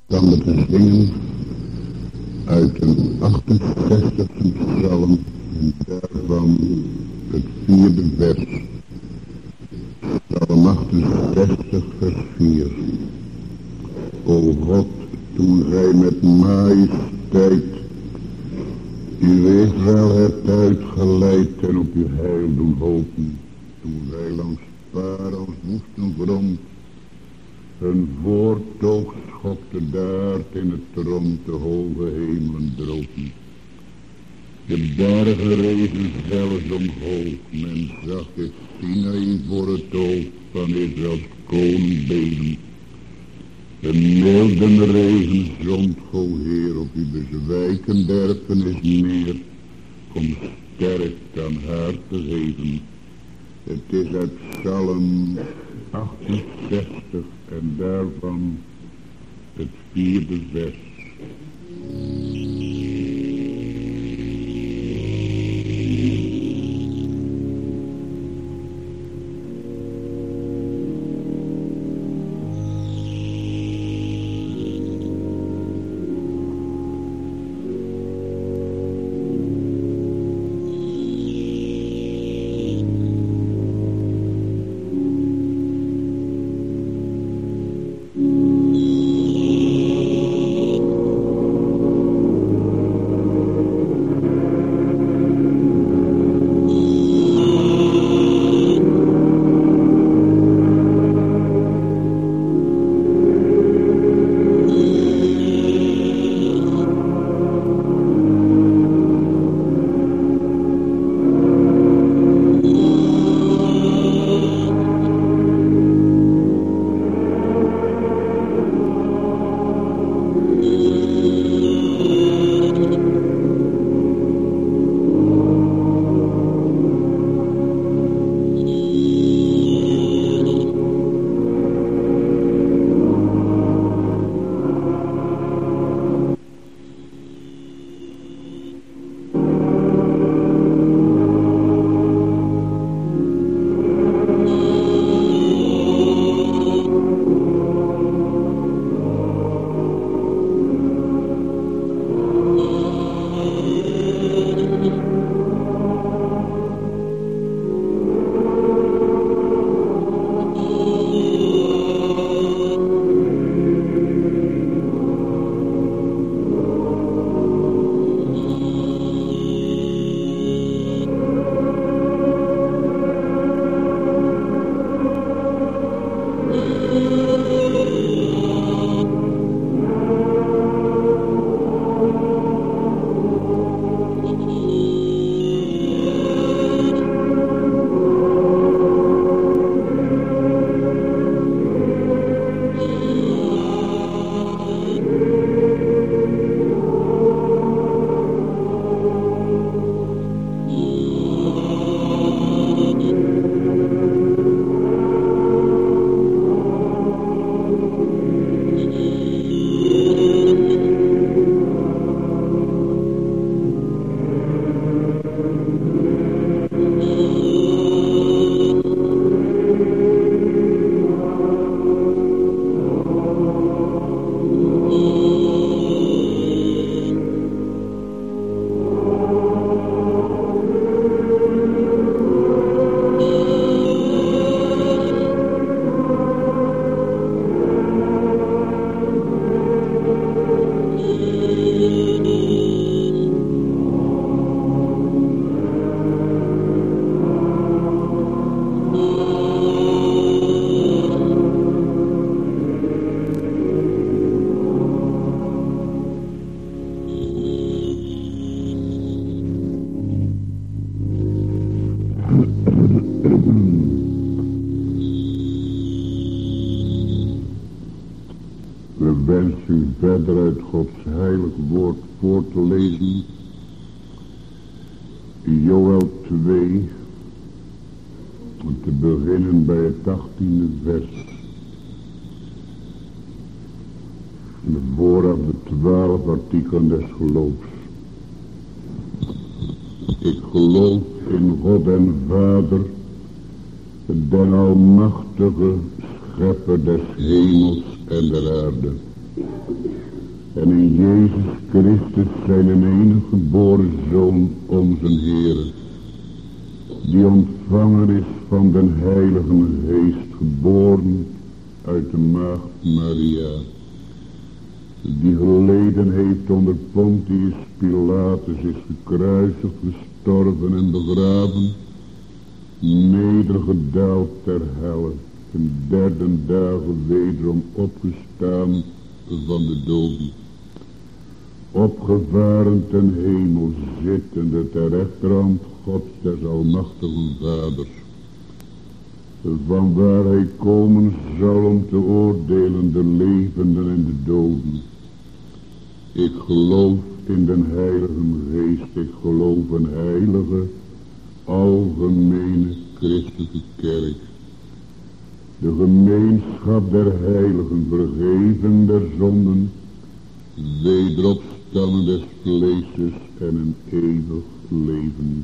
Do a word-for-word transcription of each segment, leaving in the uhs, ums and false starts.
Dan we zingen uit een achtenzestigste psalm en daarvan het vierde vers. Psalm achtenzestig vers vier. O God, toen gij met majesteit uw Israël hebt uitgeleid en op uw heil doen hopen, toen gij langs Para's woesten grond hun voortoog schokte daar in het rond de hoge hemelen dropen. De bergen rezen zelfs omhoog, men zag het Sinaï voor het oog van Israëls koning beden. De milde regen zond, o Heer, op uw bezwijken derfenis meer, kom sterk aan haar te geven. Het is uit Psalm achtenzestig en daarvan het vierde vers. We wensen u verder uit Gods heilig woord voor te lezen. Joël twee, te beginnen bij het achttiende vers. Vooraf de twaalf artikelen des geloofs. Ik geloof in God en Vader, den almachtige schepper des hemels en der aarde, En in Jezus Christus zijn een enige geboren Zoon, onze Heer, die ontvangen is van den Heilige Geest, geboren uit de maagd Maria, die geleden heeft onder Pontius Pilatus, is gekruisigd, gestorven en begraven, nedergedaald ter helle, ten derde dagen wederom opgestaan van de doden, opgevaren ten hemel, zittende ter rechterhand Gods des almachtigen Vaders, van waar hij komen zal om te oordelen de levenden en de doden. Ik geloof in den Heilige Geest, ik geloof een heilige, algemene christelijke kerk, de gemeenschap der heiligen, vergeven der zonden, wederopstanden des vleeses en een eeuwig leven.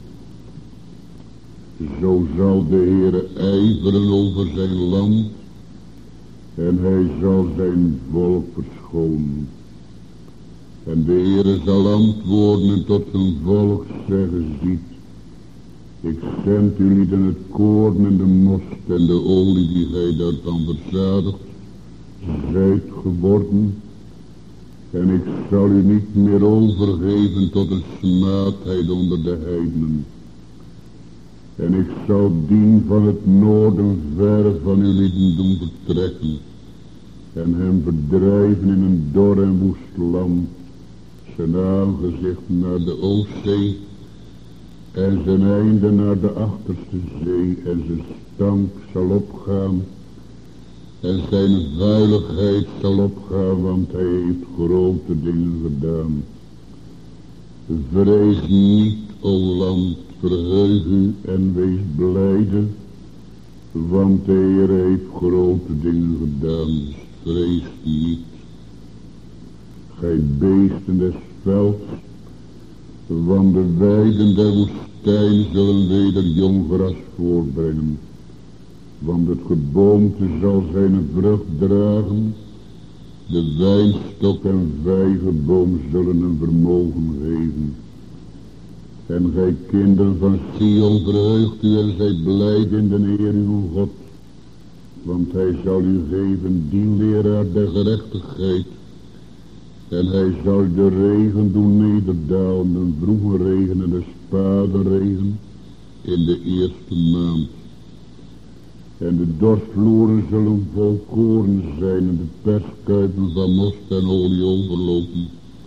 Zo zal de Heere ijveren over zijn land en hij zal zijn volk verschonen. En de Heere zal antwoorden en tot zijn volk zeggen, ziet, ik zend jullie dan het koorn en de most en de olie die gij daarvan verzadigt, zijt geworden, en ik zal u niet meer overgeven tot een smaadheid onder de heidenen. En ik zal dien van het noorden ver van jullie doen vertrekken, en hem verdrijven in een dor en woest land, zijn aangezicht naar de Oostzee, en zijn einde naar de achterste zee, en zijn stank zal opgaan, en zijn vuiligheid zal opgaan, want hij heeft grote dingen gedaan. Vrees niet, o land, verheug u en wees blijde, want de Heer heeft grote dingen gedaan, vrees niet. Gij beesten des velds, want de weiden der woestijn zullen weder jong gras voortbrengen, want het geboomte zal zijn vrucht dragen, de wijnstok en vijgenboom zullen een vermogen geven. En gij kinderen van Sion, verheugt u en zijt blijde in de Heer uw God, want hij zal u geven die leraar der gerechtigheid, en hij zal de regen doen nederdalen, de vroege regen en de spadenregen in de eerste maand. En de dorstvloeren zullen vol koren zijn en de perskuipen van most en olie overlopen.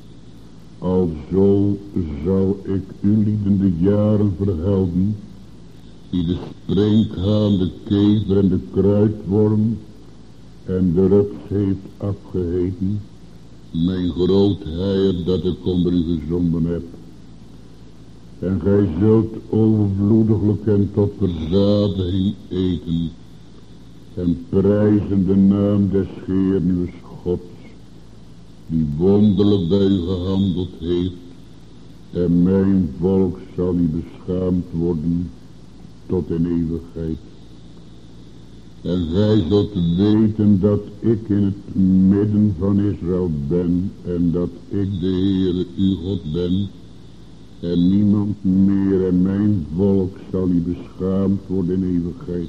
Alzo zal ik u lieden de jaren verhelden, die de sprinkhaan, de kever en de kruidworm en de rups heeft afgeheten, mijn groot Heer dat ik onder u gezonden heb. En gij zult overvloediglijk en tot verzadiging eten, en prijzen de naam des Heeren uws Gods, die wonderlijk bij u gehandeld heeft, en mijn volk zal u beschaamd worden tot in eeuwigheid. En gij zult weten dat ik in het midden van Israël ben, en dat ik de Heere uw God ben, en niemand meer, en mijn volk zal u beschaamd worden in eeuwigheid.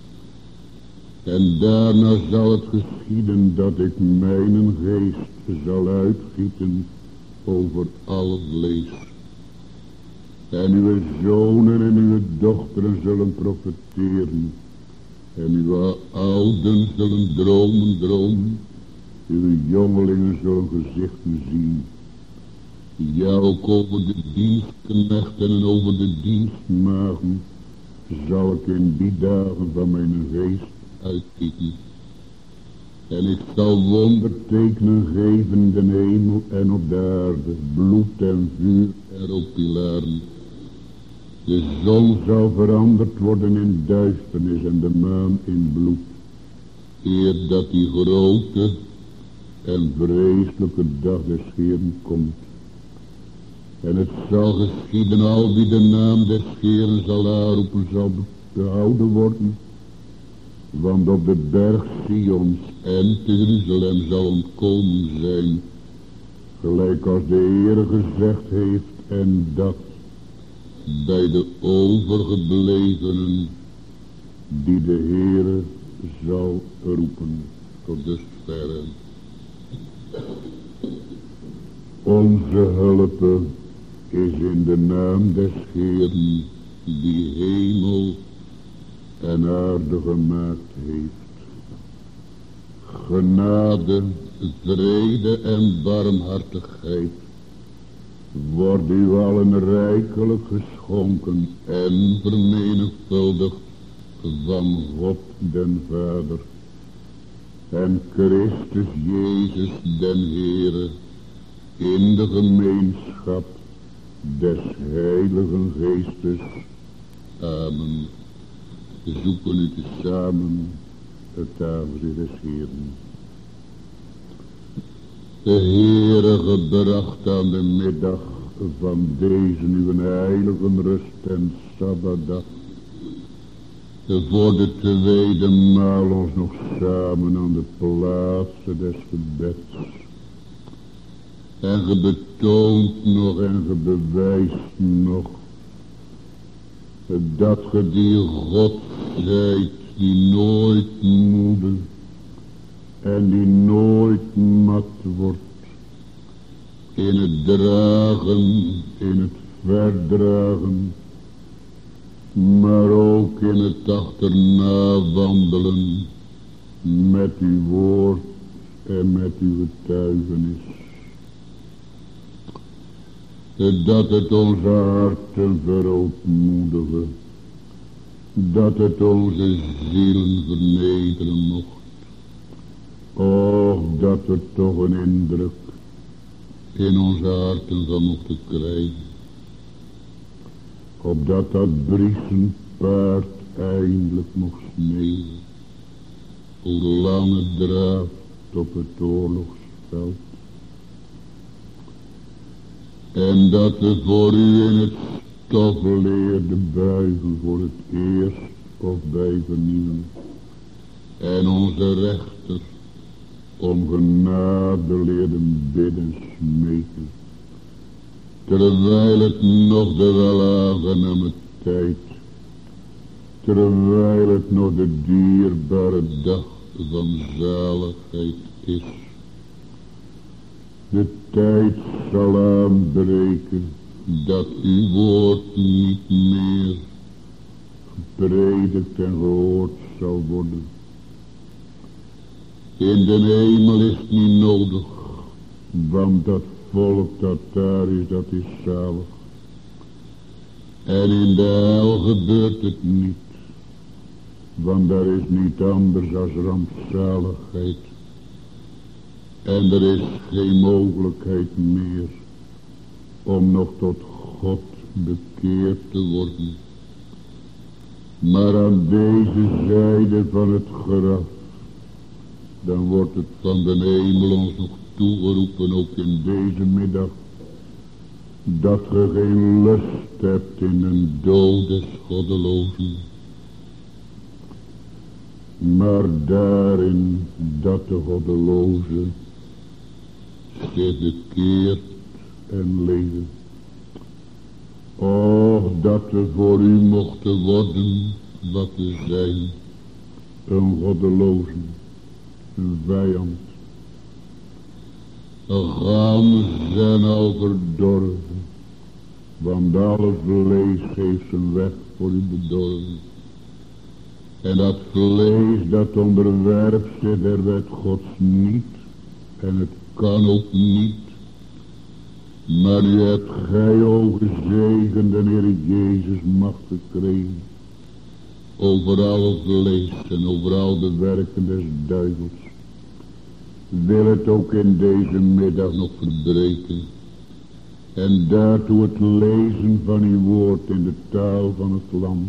En daarna zal het geschieden dat ik mijn geest zal uitgieten over alle vlees. En uw zonen en uw dochteren zullen profeteren, en uw ouden zullen dromen dromen, uw jongelingen zullen gezichten zien. Ja, ook over de dienstknechten en over de dienstmaagden zal ik in die dagen van mijn geest uitgieten. En ik zal wondertekenen geven in de hemel en op de aarde, bloed en vuur en op pilaren. De zon zal veranderd worden in duisternis en de maan in bloed, eer dat die grote en vreselijke dag des Heeren komt. En het zal geschieden, al wie de naam des Heeren zal aanroepen, zal behouden worden. Want op de berg Sions en te Jeruzalem zal ontkomen zijn, gelijk als de Heer gezegd heeft, en dat bij de overgeblevenen die de Heere zal roepen. Tot dusverre. Onze hulp is in de naam des Heeren, die hemel en aarde gemaakt heeft. Genade, vrede en barmhartigheid wordt u allen rijkelijk geschonken en vermenigvuldigd van God den Vader en Christus Jezus den Heere in de gemeenschap des Heiligen Geestes. Amen. We zoeken u tezamen het tafel des Heeren. De Heere gebracht aan de middag van deze uw heilige rust en Sabbatdag. Voor de tweede maal ons nog samen aan de plaatsen des gebeds. En ge betoont nog en ge bewijst nog dat ge die God zijt die nooit moede en die nooit mat wordt in het dragen, in het verdragen, maar ook in het achterna wandelen met uw woord en met uw getuigenis. Dat het onze harten verootmoedigen, dat het onze zielen vernederen mocht. Och, dat we toch een indruk in onze harten van mochten krijgen. Opdat dat briezenpaard eindelijk mocht sneeuwen. Hoe lang het draaft op het oorlogsveld. En dat we voor u in het stof leerden buigen voor het eerst of bij vernieuwing. En onze rechter om genade leerden bidden smeken. Terwijl het nog de welaangename tijd, terwijl het nog de dierbare dag van zaligheid is. De tijd zal aanbreken dat uw woord niet meer gepredikt en gehoord zal worden. In de hemel is het niet nodig, want dat volk dat daar is, dat is zalig. En in de hel gebeurt het niet, want daar is niet anders als rampzaligheid. En er is geen mogelijkheid meer om nog tot God bekeerd te worden. Maar aan deze zijde van het graf, dan wordt het van de hemel ons nog toegeroepen, ook in deze middag, dat ge geen lust hebt in een dood des goddelozen, maar daarin dat de goddeloze zich bekeert en leven. Och, dat we voor u mochten worden wat we zijn, een goddeloze, een vijand. Gans zijn al verdorven, want alle vlees heeft zijn weg voor u bedorven. En dat vlees dat onderwerpt zich der wet Gods niet, en het kan ook niet. Maar nu hebt gij, o gezegende Heer Jezus, macht gekregen over alle vlees en over al de werken des duivels. Wil het ook in deze middag nog verbreken. En daartoe het lezen van uw woord in de taal van het land.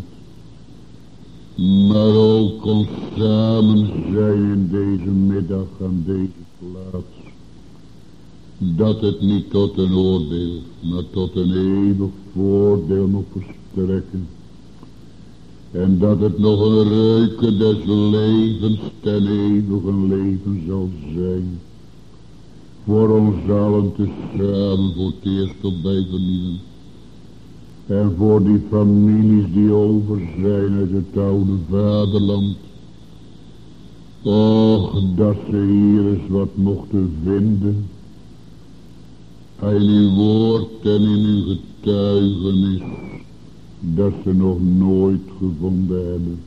Maar ook ons samen zijn in deze middag aan deze plaats. Dat het niet tot een oordeel, maar tot een eeuwig voordeel moet verstrekken. En dat het nog een reuken des levens ten eeuwige leven zal zijn. Voor ons allen te samen voor het eerst op bij vernieuwen. En voor die families die over zijn uit het oude vaderland. Och, dat ze hier eens wat mochten vinden. In uw woord en in uw getuigenis. Dat ze nog nooit gevonden hebben.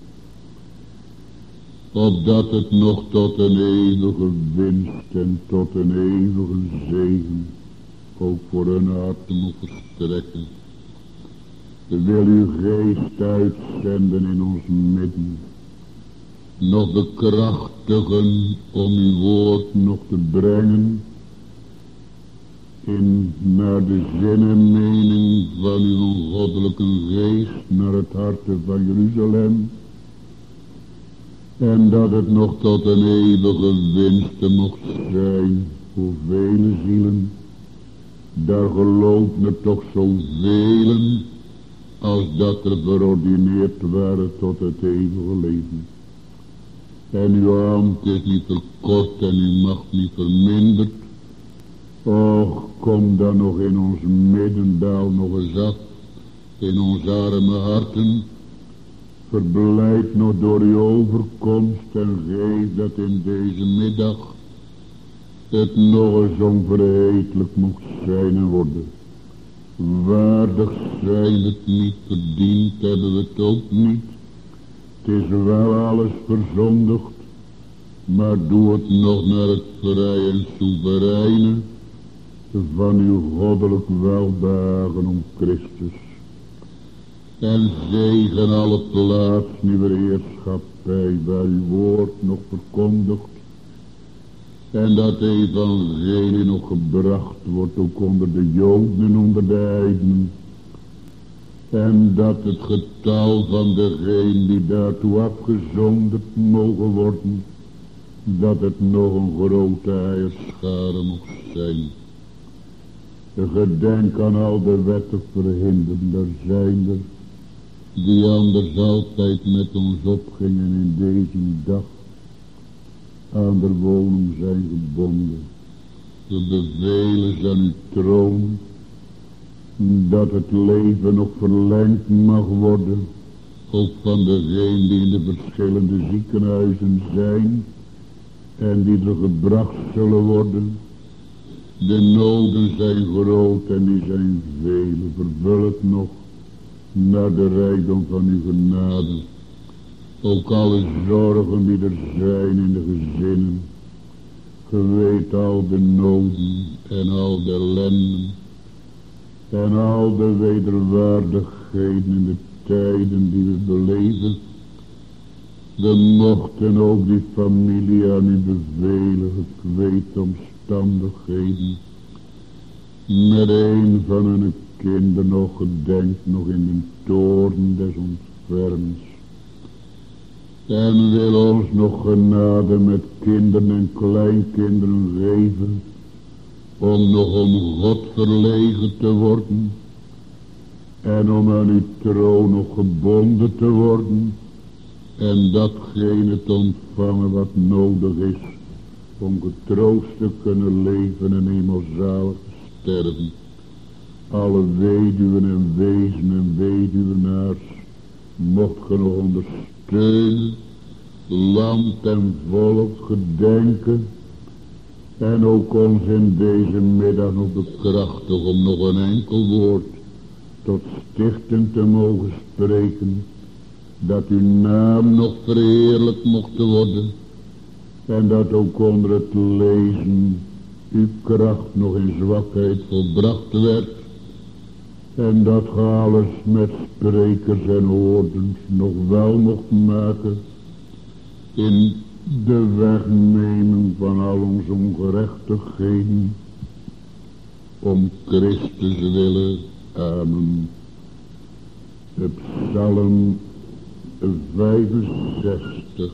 Opdat het nog tot een eeuwige winst en tot een eeuwige zegen ook voor hun harten moet verstrekken. Wil uw geest uitzenden in ons midden. Nog bekrachtigen om uw woord nog te brengen. In naar de zin en mening van uw goddelijke geest naar het hart van Jeruzalem. En dat het nog tot een eeuwige winst mocht zijn voor vele zielen. Daar gelooft me toch zoveel als dat er verordineerd waren tot het eeuwige leven. En uw hand is niet verkort en uw macht niet verminderd. Och, kom dan nog in ons middendaal nog eens af, in onze arme harten. Verblijd nog door uw overkomst en geef dat in deze middag het nog eens onverhetelijk mocht zijn en worden. Waardig zijn het niet, verdiend hebben we het ook niet. Het is wel alles verzondigd, maar doe het nog naar het vrije en soevereine van uw goddelijk welbehagen om Christus. En zegen alle plaats nieuwe heerschappij waar uw woord nog verkondigt. En dat evangelie nog gebracht wordt ook onder de Joden en onder de heidenen. En dat het getal van degenen die daartoe afgezonderd mogen worden, dat het nog een grote eierschare mocht zijn. Gedenk aan al de wetten verhinderen, er zijn er die anders altijd met ons opgingen in deze dag aan de woning zijn gebonden. We bevelen ze aan uw troon, dat het leven nog verlengd mag worden, ook van degenen die in de verschillende ziekenhuizen zijn en die er gebracht zullen worden. De noden zijn groot en die zijn vele. Vervul het nog naar de rijkdom van uw genade. Ook alle zorgen die er zijn in de gezinnen. Ge weet al de noden en al de ellenden. En al de wederwaardigheden in de tijden die we beleven. We mochten ook die familie aan u bevelen, gekweet omstandigheden. Met een van hun kinderen nog gedenkt, nog in de toorn des ontferms. En wil ons nog genade met kinderen en kleinkinderen geven, om nog om God verlegen te worden, en om aan uw troon nog gebonden te worden, en datgene te ontvangen wat nodig is, om getroost te kunnen leven en eenmaal zalig te sterven. Alle weduwen en wezen en weduwenaars, mocht ge nog ondersteunen, land en volk gedenken, en ook ons in deze middag nog bekrachtigen om nog een enkel woord tot stichten te mogen spreken, dat uw naam nog verheerlijk mocht worden, en dat ook onder het lezen uw kracht nog in zwakheid volbracht werd, en dat ge alles met sprekers en hoordens nog wel mocht maken in de wegneming van al onze ongerechtigheden, om Christus willen. Amen. Het Psalm vijfenzestig,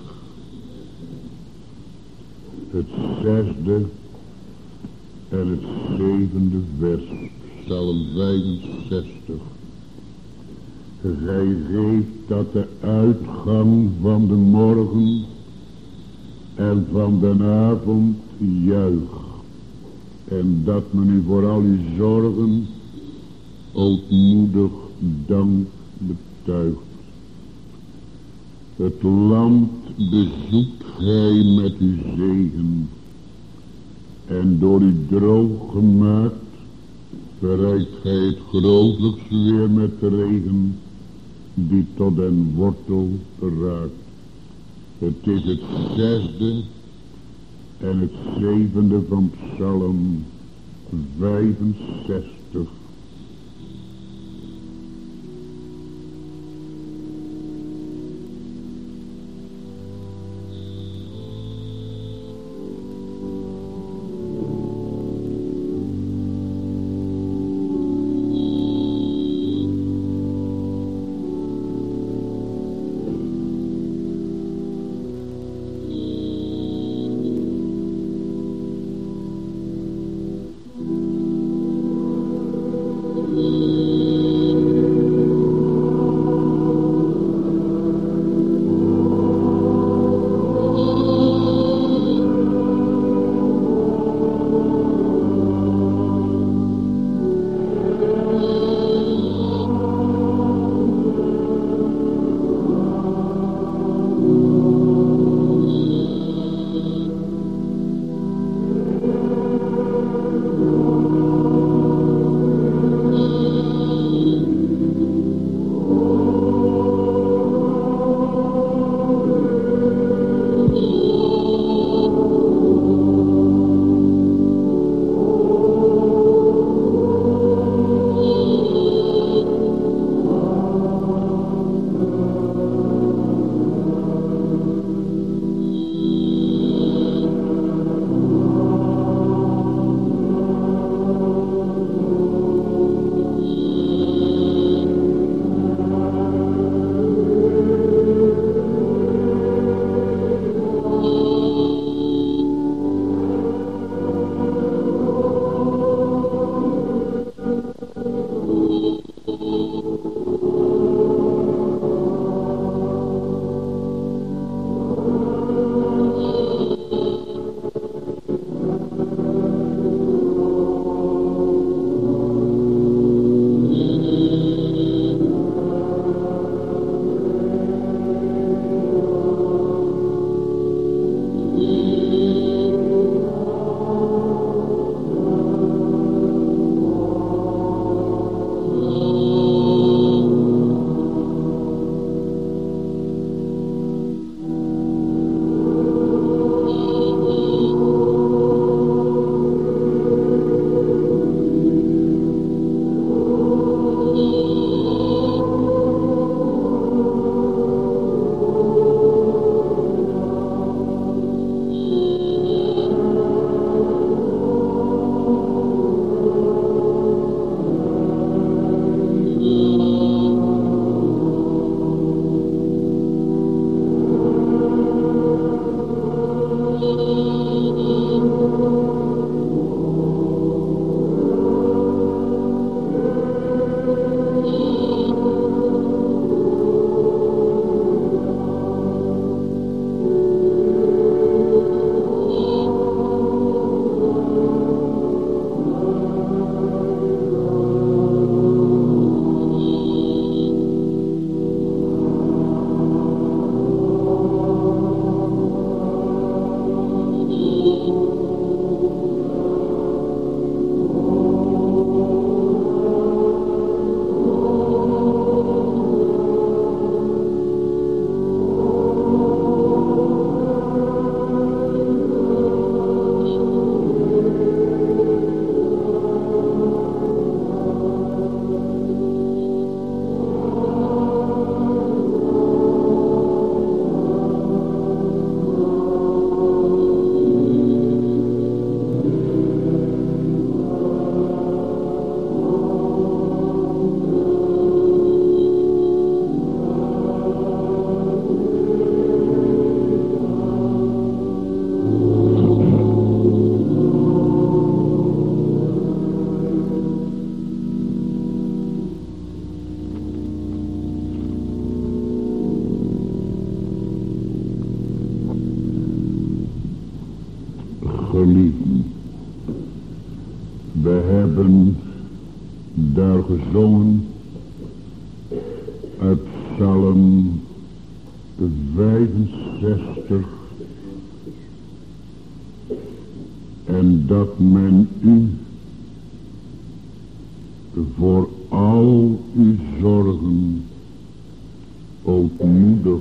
het zesde en het zevende vers. Psalm vijfenzestig, Gij geeft dat de uitgang van de morgen en van de avond juicht. En dat men u voor al uw zorgen ootmoedig dank betuigt. Het land bezoekt gij met uw zegen. En door u droog gemaakt verrijkt gij het grootelijks weer met regen die tot den wortel raakt. Het is het zesde en het zevende van Psalm vijfenzestig. We hebben daar gezongen uit Psalm vijfenzestig. En dat men u voor al uw zorgen ootmoedig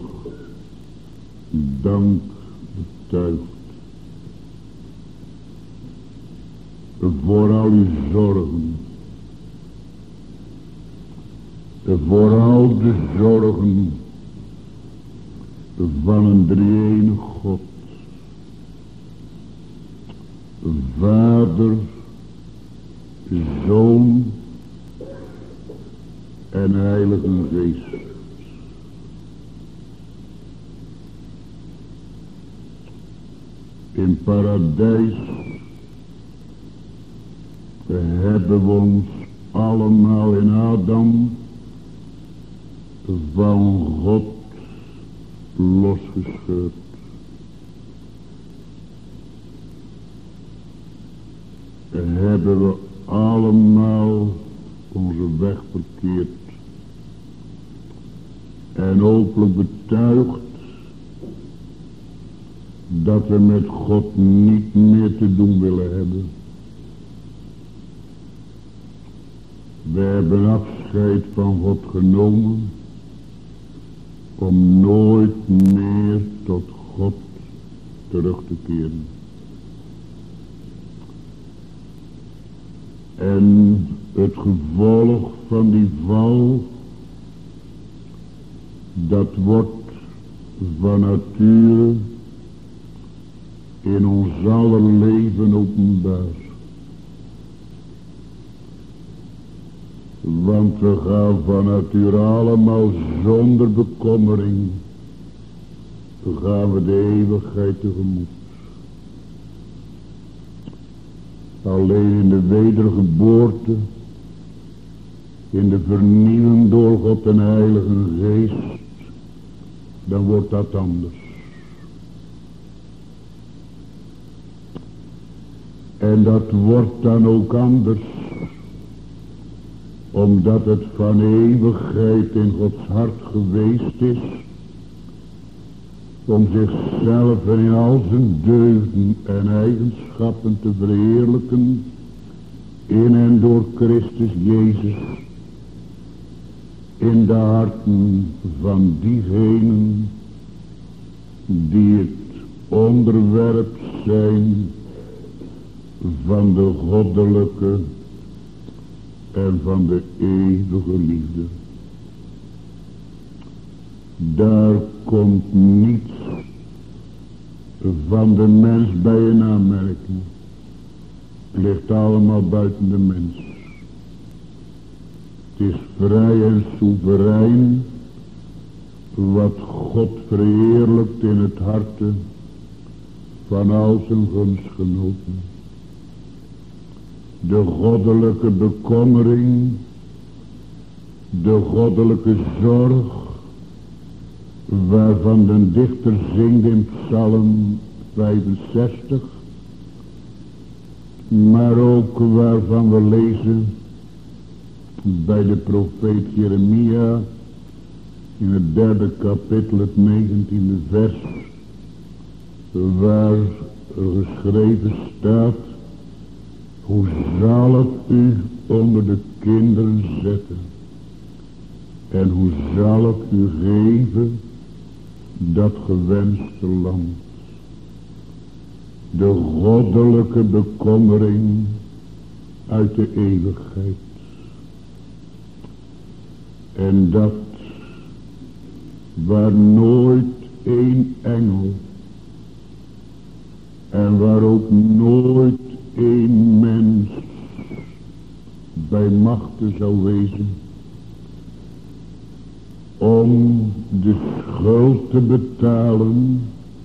dank betuigt. Voor al uw zorgen. Voor al de zorgen van een drie-enige God. Vader, Zoon en Heilige Geest. In paradijs hebben we ons allemaal in Adam van God losgescheurd. Hebben we allemaal onze weg verkeerd en openlijk betuigd dat we met God niet meer te doen willen hebben. We hebben afscheid van God genomen om nooit meer tot God terug te keren. En het gevolg van die val, dat wordt van nature in ons aller leven openbaar. Want we gaan van nature allemaal zonder bekommering, gaan we de eeuwigheid tegemoet. Alleen in de wedergeboorte, in de vernieuwing door God en Heilige Geest, dan wordt dat anders. En dat wordt dan ook anders, omdat het van eeuwigheid in Gods hart geweest is, om zichzelf en in al zijn deugden en eigenschappen te verheerlijken, in en door Christus Jezus, in de harten van diegenen die het onderwerp zijn van de goddelijke en van de eeuwige liefde. Daar komt niets van de mens bij in aanmerking. Het ligt allemaal buiten de mens. Het is vrij en soeverein wat God verheerlijkt in het harte van al zijn gunstgenoten. De goddelijke bekommering, de goddelijke zorg, waarvan de dichter zingt in Psalm vijfenzestig, maar ook waarvan we lezen bij de profeet Jeremia in het derde kapitel, het negentiende vers, waar geschreven staat: hoe zal ik u onder de kinderen zetten en hoe zal ik u geven dat gewenste land. De goddelijke bekommering uit de eeuwigheid. En dat waar nooit één engel en waar ook nooit één mens bij machten zou wezen om de schuld te betalen,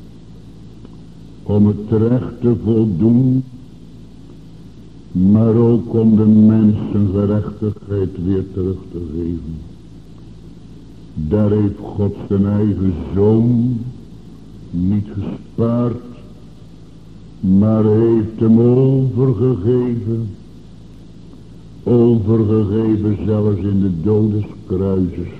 om het recht te voldoen, maar ook om de mensen gerechtigheid weer terug te geven. Daar heeft God zijn eigen zoon niet gespaard, maar heeft hem overgegeven overgegeven zelfs in de dood des kruises.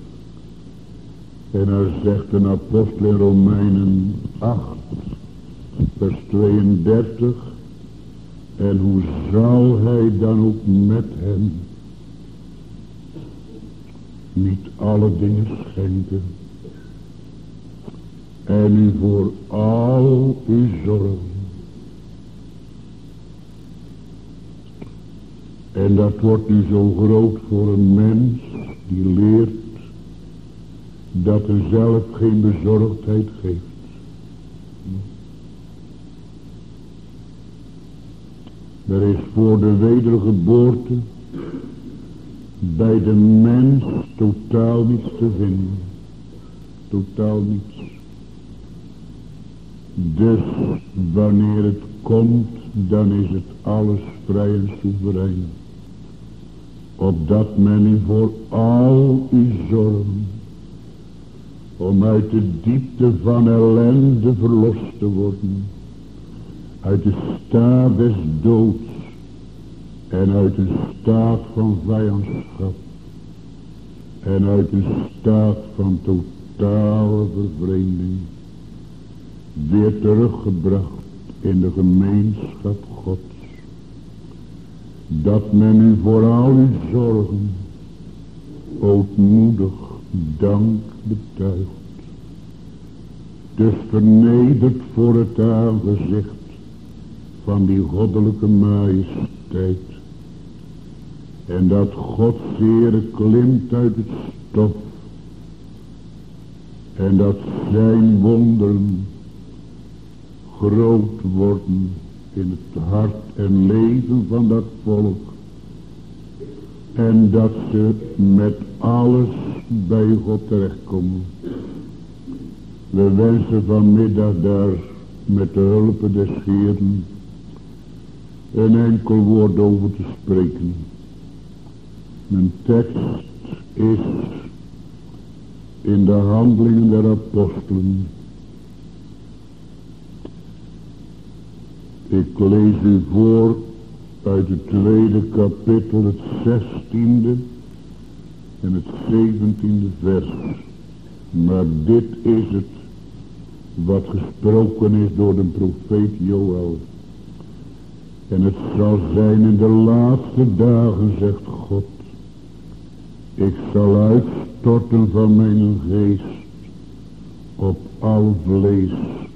En hij zegt een apostel in Romeinen acht, vers tweeëndertig. En hoe zal hij dan ook met hem niet alle dingen schenken en u voor al uw zorgen. En dat wordt nu zo groot voor een mens die leert dat hij zelf geen bezorgdheid geeft. Er is voor de wedergeboorte bij de mens totaal niets te vinden. Totaal niets. Dus wanneer het komt, dan is het alles vrij en soeverein. Opdat men u voor al uw zorgen, om uit de diepte van ellende verlost te worden, uit de staat des doods en uit een staat van vijandschap en uit een staat van totale vervreemding weer teruggebracht in de gemeenschap Gods. Dat men u voor al uw zorgen ootmoedig dank betuigt. Dus vernederd voor het aangezicht van die goddelijke majesteit. En dat Gods Heere klimt uit het stof. En dat zijn wonderen groot worden in het hart en leven van dat volk. En dat ze met alles bij God terechtkomen. We wensen vanmiddag daar met de hulp des Heeren een enkel woord over te spreken. Mijn tekst is in de Handelingen der Apostelen. Ik lees u voor uit het tweede kapitel, het zestiende en het zeventiende vers. Maar dit is het wat gesproken is door de profeet Joël. En het zal zijn in de laatste dagen, zegt God. Ik zal uitstorten van mijn geest op al vlees.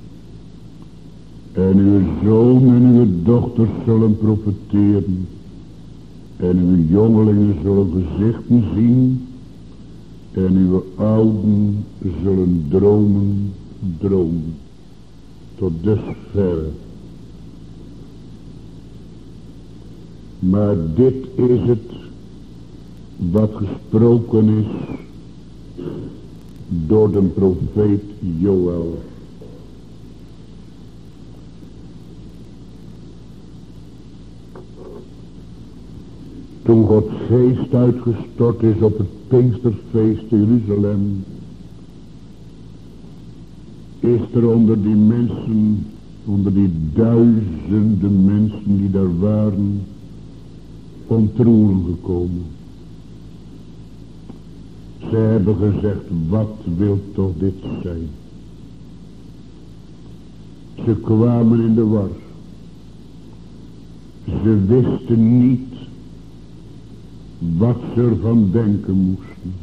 En uw zoon en uw dochters zullen profeteren. En uw jongelingen zullen gezichten zien. En uw ouden zullen dromen, dromen. Tot dusverre. Maar dit is het wat gesproken is door de profeet Joël. Toen Gods geest uitgestort is op het Pinksterfeest in Jeruzalem, is er onder die mensen, onder die duizenden mensen die daar waren, ontroering gekomen. Ze hebben gezegd, wat wil toch dit zijn? Ze kwamen in de war. Ze wisten niet wat ze ervan denken moesten.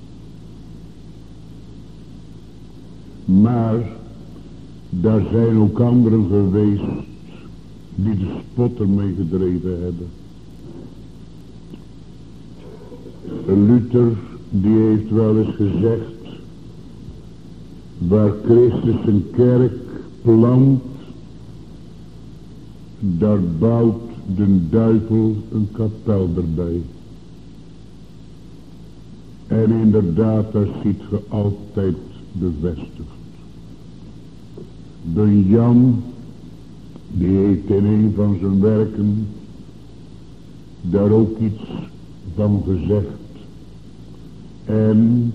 Maar daar zijn ook anderen geweest die de spot ermee gedreven hebben. Luther die heeft wel eens gezegd, waar Christus een kerk plant, daar bouwt de duivel een kapel erbij. En inderdaad, daar ziet ge altijd bevestigd. Bunyan, die heeft in een van zijn werken daar ook iets van gezegd. En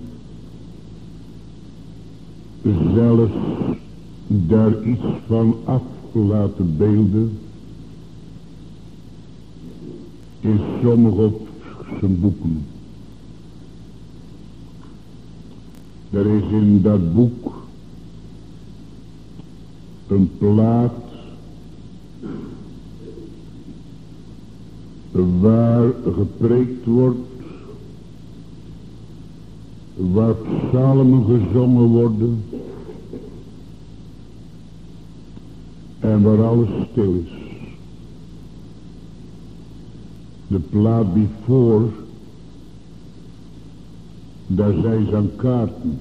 zelfs daar iets van af laten beelden. in sommige op zijn boeken. Er is in dat boek een plaat waar gepreekt wordt, waar psalmen gezongen worden en waar alles stil is. De plaat die voor, daar zijn ze aan kaarten.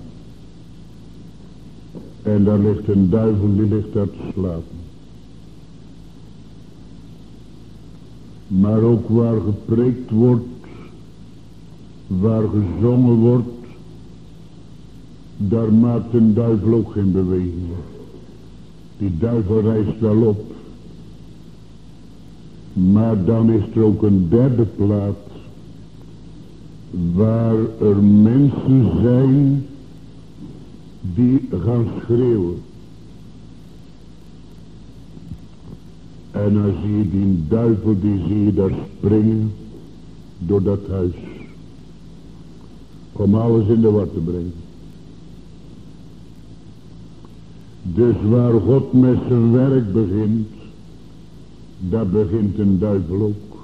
En daar ligt een duivel die ligt daar te slapen. Maar ook waar gepreekt wordt, waar gezongen wordt, daar maakt een duivel ook geen beweging. Die duivel rijst wel op. Maar dan is er ook een derde plaats, waar er mensen zijn die gaan schreeuwen. En dan zie je die duivel, die zie je daar springen door dat huis. Om alles in de war te brengen. Dus waar God met zijn werk begint, daar begint een duivel ook.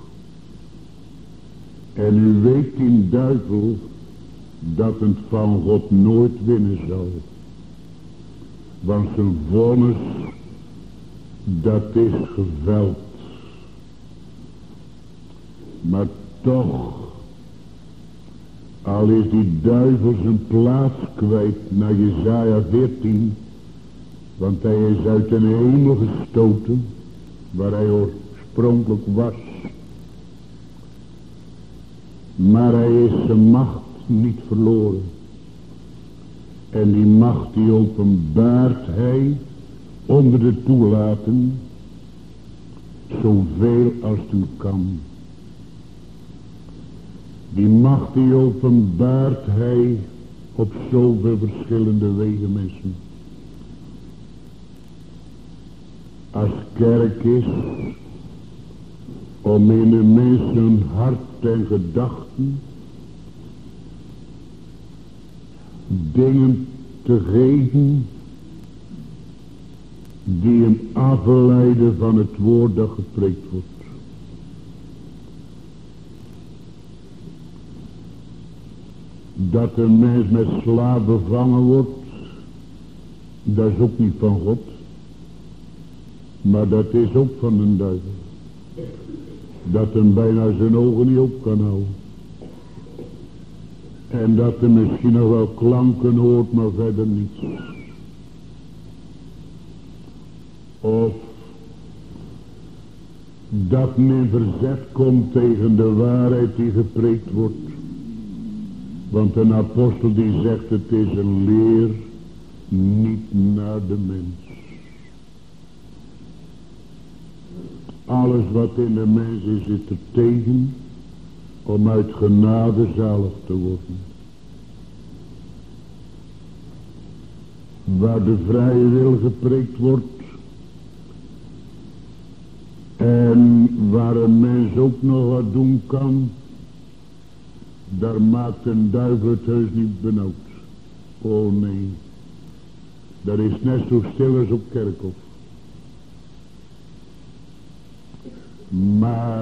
En u weet die duivel dat het van God nooit winnen zal. Want zijn vonnis, dat is geveld. Maar toch, al is die duivel zijn plaats kwijt naar Jesaja veertien, want hij is uit de hemel gestoten, waar hij oorspronkelijk was. Maar hij is zijn macht niet verloren. En die macht die openbaart hij onder de toelaten, zoveel als u kan. Die macht die openbaart hij op zoveel verschillende wegen, mensen. Als kerk is, om in de mensen hart en gedachten dingen te geven die hem afleiden van het woord dat gepreekt wordt. Dat een mens met sla bevangen wordt, dat is ook niet van God, maar dat is ook van een duivel. Dat hem bijna zijn ogen niet op kan houden. En dat hij misschien nog wel klanken hoort, maar verder niets. Of dat men verzet komt tegen de waarheid die gepreekt wordt. Want een apostel die zegt, het is een leer niet naar de mens. Alles wat in de mens is, zit er tegen om uit genade zalig te worden. Waar de vrije wil gepreekt wordt en waar een mens ook nog wat doen kan, daar maakt een duivel het heus niet benauwd. Oh nee, dat is net zo stil als op kerkhof. Maar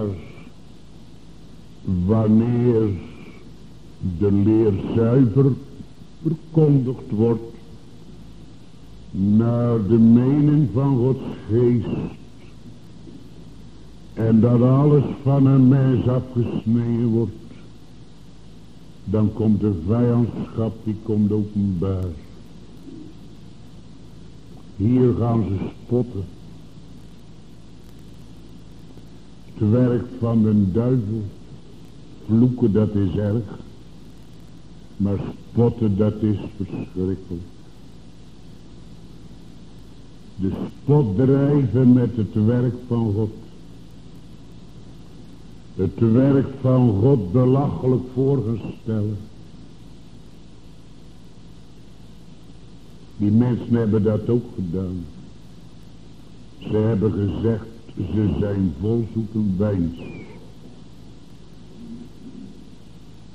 wanneer de leer zuiver verkondigd wordt naar de mening van Gods geest en dat alles van een mens afgesneden wordt, dan komt de vijandschap, die komt openbaar. Hier gaan ze spotten. Het werk van de duivel, vloeken dat is erg, maar spotten dat is verschrikkelijk. De spot drijven met het werk van God. Het werk van God belachelijk voorgesteld. Die mensen hebben dat ook gedaan. Ze hebben gezegd, ze zijn vol zoete wijns.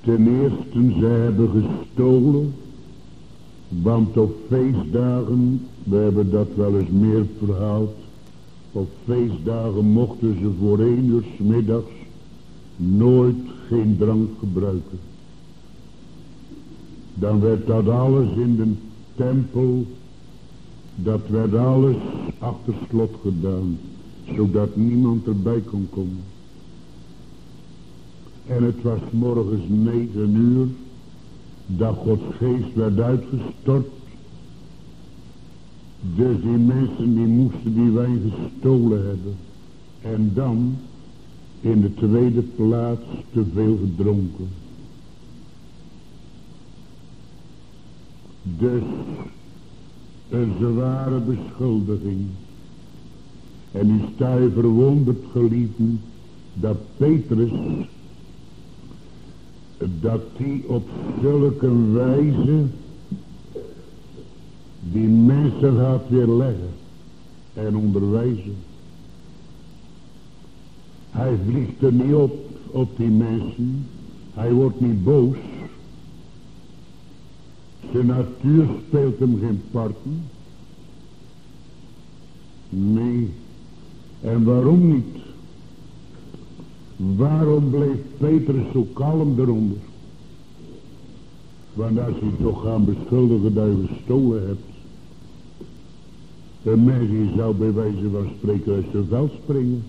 Ten eerste, ze hebben gestolen. Want op feestdagen, we hebben dat wel eens meer verhaald. Op feestdagen mochten ze voor één uur 's middags nooit geen drank gebruiken. Dan werd dat alles in de tempel, dat werd alles achter slot gedaan, zodat niemand erbij kon komen. En het was morgens negen uur, dat Gods geest werd uitgestort. Dus die mensen die moesten die wijn gestolen hebben. En dan in de tweede plaats te veel gedronken. Dus een zware beschuldiging. En nu sta je verwonderd, geliefden, dat Petrus, dat die op zulke wijze die mensen gaat weerleggen en onderwijzen. Hij vliegt er niet op, op die mensen. Hij wordt niet boos. Zijn natuur speelt hem geen parten. Nee. En waarom niet? Waarom bleef Petrus zo kalm eronder? Want als je toch gaan beschuldigen dat je gestolen hebt. Een mens die zou bij wijze van spreken uit zijn veld springen.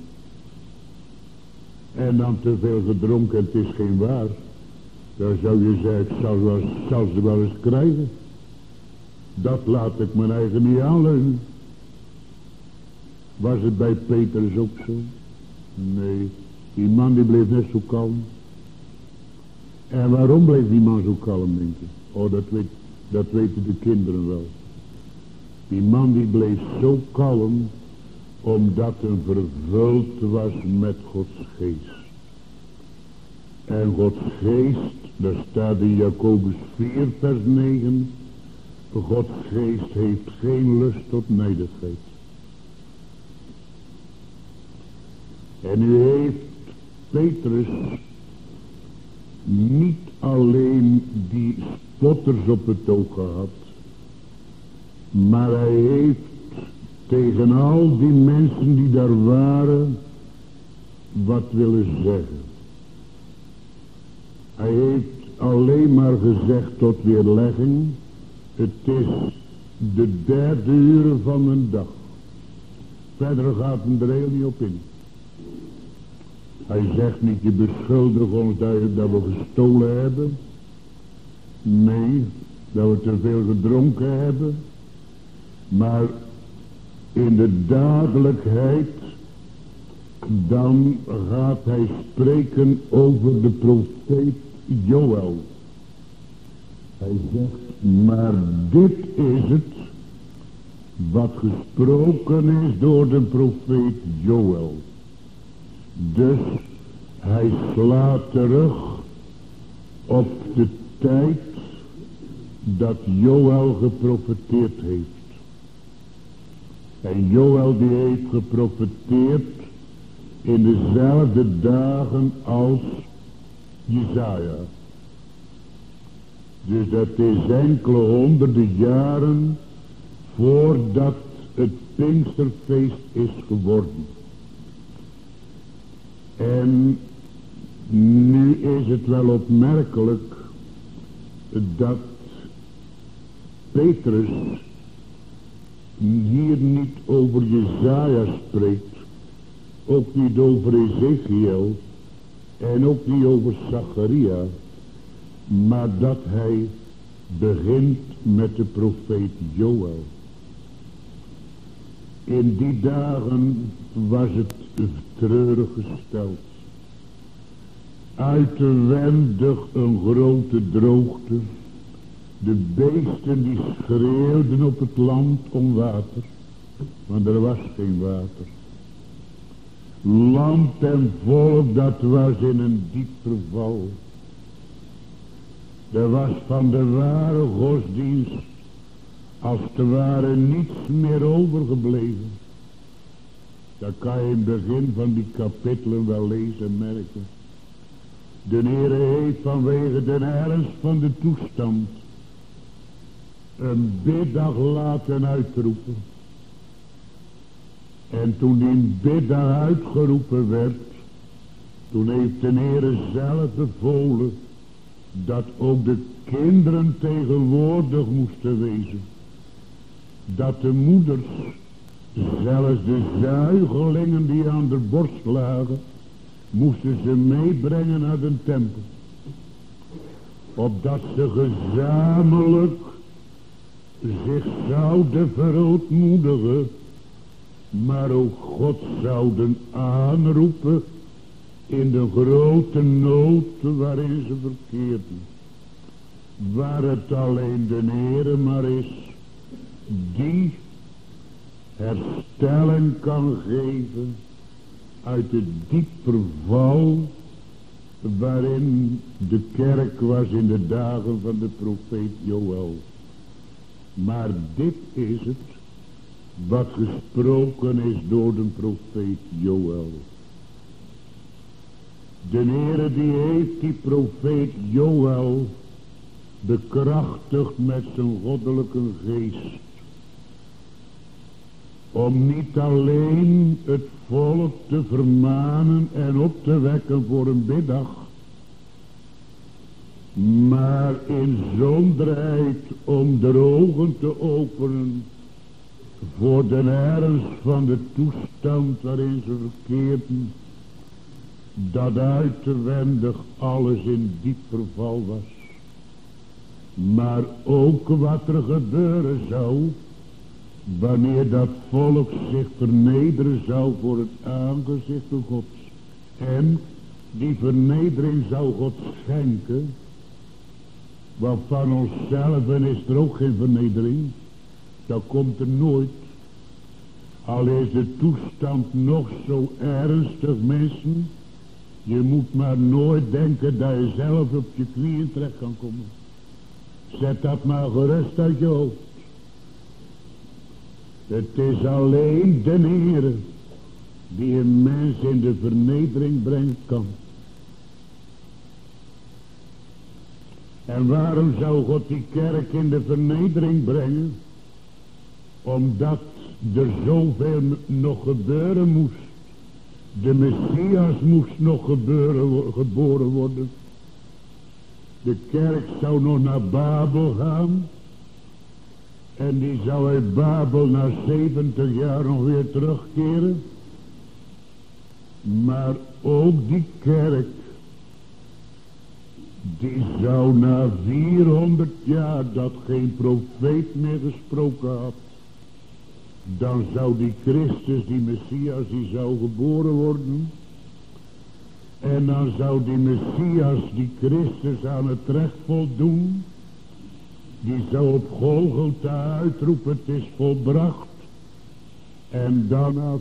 En dan te veel gedronken, het is geen waar. Dan zou je zeggen, ik zal, wel, zal ze wel eens krijgen. Dat laat ik mijn eigen niet aanleunen. Was het bij Petrus ook zo? Nee, die man die bleef net zo kalm. En waarom bleef die man zo kalm, denk je? Oh, dat, weet, dat weten de kinderen wel. Die man die bleef zo kalm, omdat hij vervuld was met Gods geest. En Gods geest, daar staat in Jacobus vier vers negen, Gods geest heeft geen lust tot nijdigheid. En nu heeft Petrus niet alleen die spotters op het oog gehad, maar hij heeft tegen al die mensen die daar waren wat willen zeggen. Hij heeft alleen maar gezegd tot weerlegging, het is de derde uur van een dag. Verder gaat hem er heel niet op in. Hij zegt niet, je beschuldigt ons dat, dat we gestolen hebben. Nee, dat we te veel gedronken hebben. Maar in de dadelijkheid, dan gaat hij spreken over de profeet Joël. Hij zegt, maar dit is het wat gesproken is door de profeet Joël. Dus hij slaat terug op de tijd dat Joël geprofeteerd heeft. En Joël die heeft geprofeteerd in dezelfde dagen als Jesaja. Dus dat is enkele honderden jaren voordat het Pinksterfeest is geworden. En nu is het wel opmerkelijk dat Petrus hier niet over Jesaja spreekt, ook niet over Ezekiel en ook niet over Zacharia, maar dat hij begint met de profeet Joël. In die dagen was het treurig gesteld. Uitwendig een grote droogte. De beesten die schreeuwden op het land om water. Want er was geen water. Land en volk, dat was in een diep verval. Er was van de ware godsdienst als het ware niets meer overgebleven. Dat kan je in het begin van die kapittelen wel lezen en merken. De Heere heeft vanwege de ernst van de toestand een biddag laten uitroepen. En toen die biddag uitgeroepen werd, toen heeft de Heere zelf bevolen dat ook de kinderen tegenwoordig moesten wezen. Dat de moeders, zelfs de zuigelingen die aan de borst lagen, moesten ze meebrengen naar de tempel. Opdat ze gezamenlijk zich zouden verootmoedigen, maar ook God zouden aanroepen in de grote nood waarin ze verkeerden. Waar het alleen de Heere maar is die herstelling kan geven uit het diep verval waarin de kerk was in de dagen van de profeet Joël. Maar dit is het wat gesproken is door de profeet Joël. De Heere die heeft die profeet Joël bekrachtigd met zijn goddelijke geest. Om niet alleen het volk te vermanen en op te wekken voor een biddag, maar in zonderheid om de ogen te openen voor de ernst van de toestand waarin ze verkeerden, dat uitwendig alles in diep verval was. Maar ook wat er gebeuren zou, wanneer dat volk zich vernederen zou voor het aangezicht van God. En die vernedering zou God schenken. Want van onszelf is er ook geen vernedering. Dat komt er nooit. Al is de toestand nog zo ernstig, mensen. Je moet maar nooit denken dat je zelf op je knieën terecht kan komen. Zet dat maar gerust uit je hoofd. Het is alleen de Heere die een mens in de vernedering brengen kan. En waarom zou God die kerk in de vernedering brengen? Omdat er zoveel nog gebeuren moest. De Messias moest nog gebeuren, geboren worden. De kerk zou nog naar Babel gaan. En die zou uit Babel na zeventig jaar nog weer terugkeren. Maar ook die kerk, die zou na vierhonderd jaar dat geen profeet meer gesproken had, dan zou die Christus, die Messias, die zou geboren worden. En dan zou die Messias, die Christus, aan het recht voldoen. Die zou op Golgotha uitroepen, het is volbracht. En daarna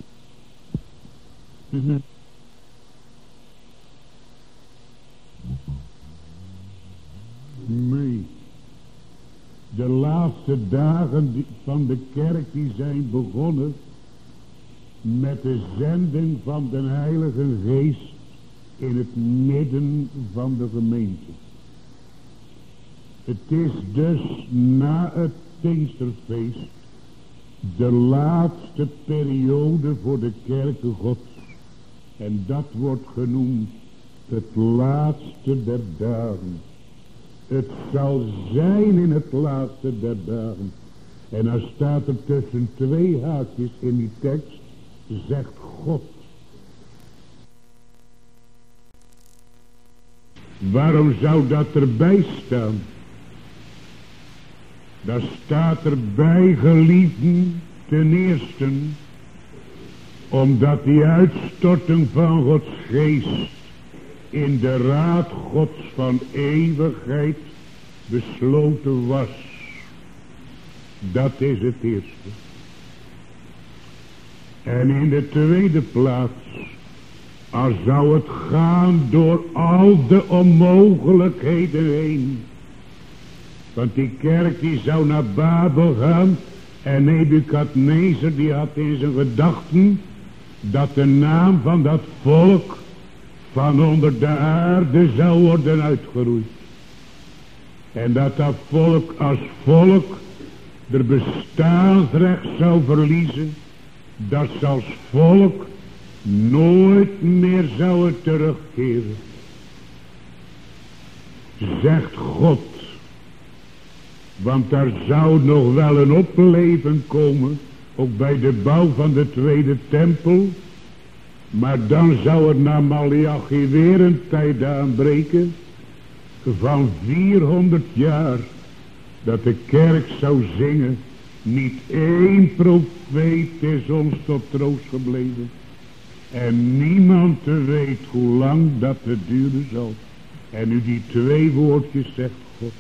nee. De laatste dagen van de kerk die zijn begonnen met de zending van de Heilige Geest in het midden van de gemeente. Het is dus na het Pinksterfeest de laatste periode voor de kerken Gods. En dat wordt genoemd het laatste der dagen. Het zal zijn in het laatste der dagen. En dan staat er tussen twee haakjes in die tekst, zegt God. Waarom zou dat erbij staan? Daar staat erbij, geliefden, ten eerste, omdat die uitstorting van Gods geest in de raad Gods van eeuwigheid besloten was. Dat is het eerste. En in de tweede plaats, als zou het gaan door al de onmogelijkheden heen. Want die kerk die zou naar Babel gaan. En Nebukadnezar die had in zijn gedachten dat de naam van dat volk van onder de aarde zou worden uitgeroeid. En dat dat volk als volk er bestaansrecht zou verliezen. Dat ze als volk nooit meer zouden terugkeren. Zegt God. Want daar zou nog wel een opleven komen. Ook bij de bouw van de tweede tempel. Maar dan zou er na Maleachi weer een tijd aanbreken. Van vierhonderd jaar. Dat de kerk zou zingen. Niet één profeet is ons tot troost gebleven. En niemand weet hoe lang dat het duren zal. En nu die twee woordjes zegt God.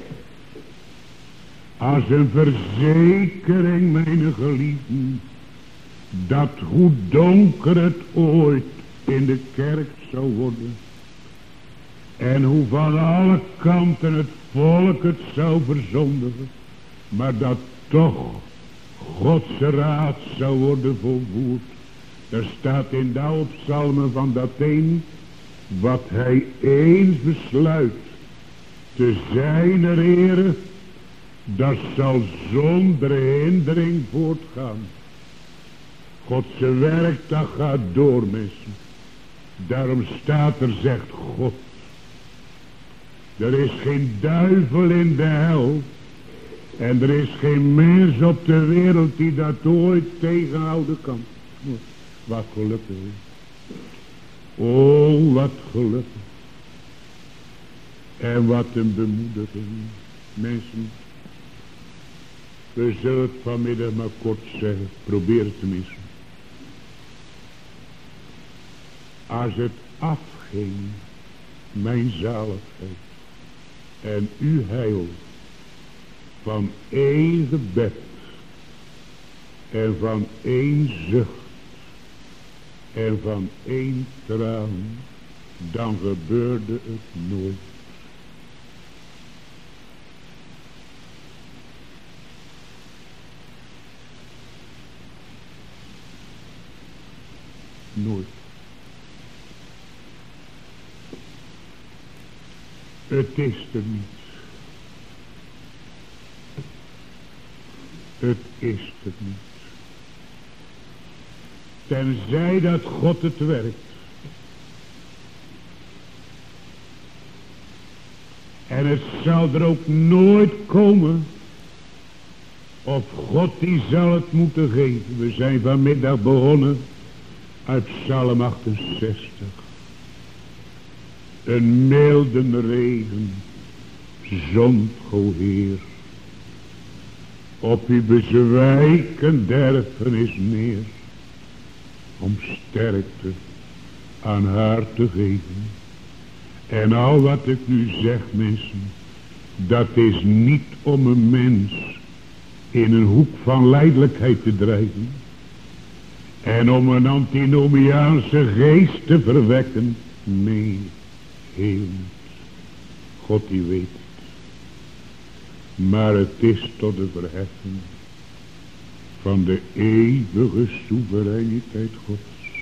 Als een verzekering, mijn geliefden. Dat hoe donker het ooit in de kerk zou worden. En hoe van alle kanten het volk het zou verzondigen. Maar dat toch Gods raad zou worden volvoerd. Er staat in de oude psalmen van dat een. Wat hij eens besluit te zijn ere. Dat zal zonder hindering voortgaan. Gods werk dat gaat door, mensen. Daarom staat er, zegt God. Er is geen duivel in de hel. En er is geen mens op de wereld die dat ooit tegenhouden kan. Wat gelukkig. Oh, wat gelukkig. En wat een bemoediging. Mensen. We zullen het vanmiddag maar kort zeggen. Probeer het tenminste. Als het afging. Mijn zaligheid. En uw heil. Van één gebed. En van één zucht. En van één traan. Dan gebeurde het nooit. Nooit. Het is er niet. Het is er niet. Tenzij dat God het werkt. En het zal er ook nooit komen. Of God die zal het moeten geven. We zijn vanmiddag begonnen uit Psalm achtenzestig. Een milde regen zond, o Heer, op uw bezwijkend erfenis neer, om sterkte aan haar te geven. En al wat ik nu zeg, mensen, dat is niet om een mens in een hoek van lijdelijkheid te drijven en om een antinomiaanse geest te verwekken. Nee, heel niet. God die weet het. Maar het is tot de verheffing van de eeuwige soevereiniteit Gods.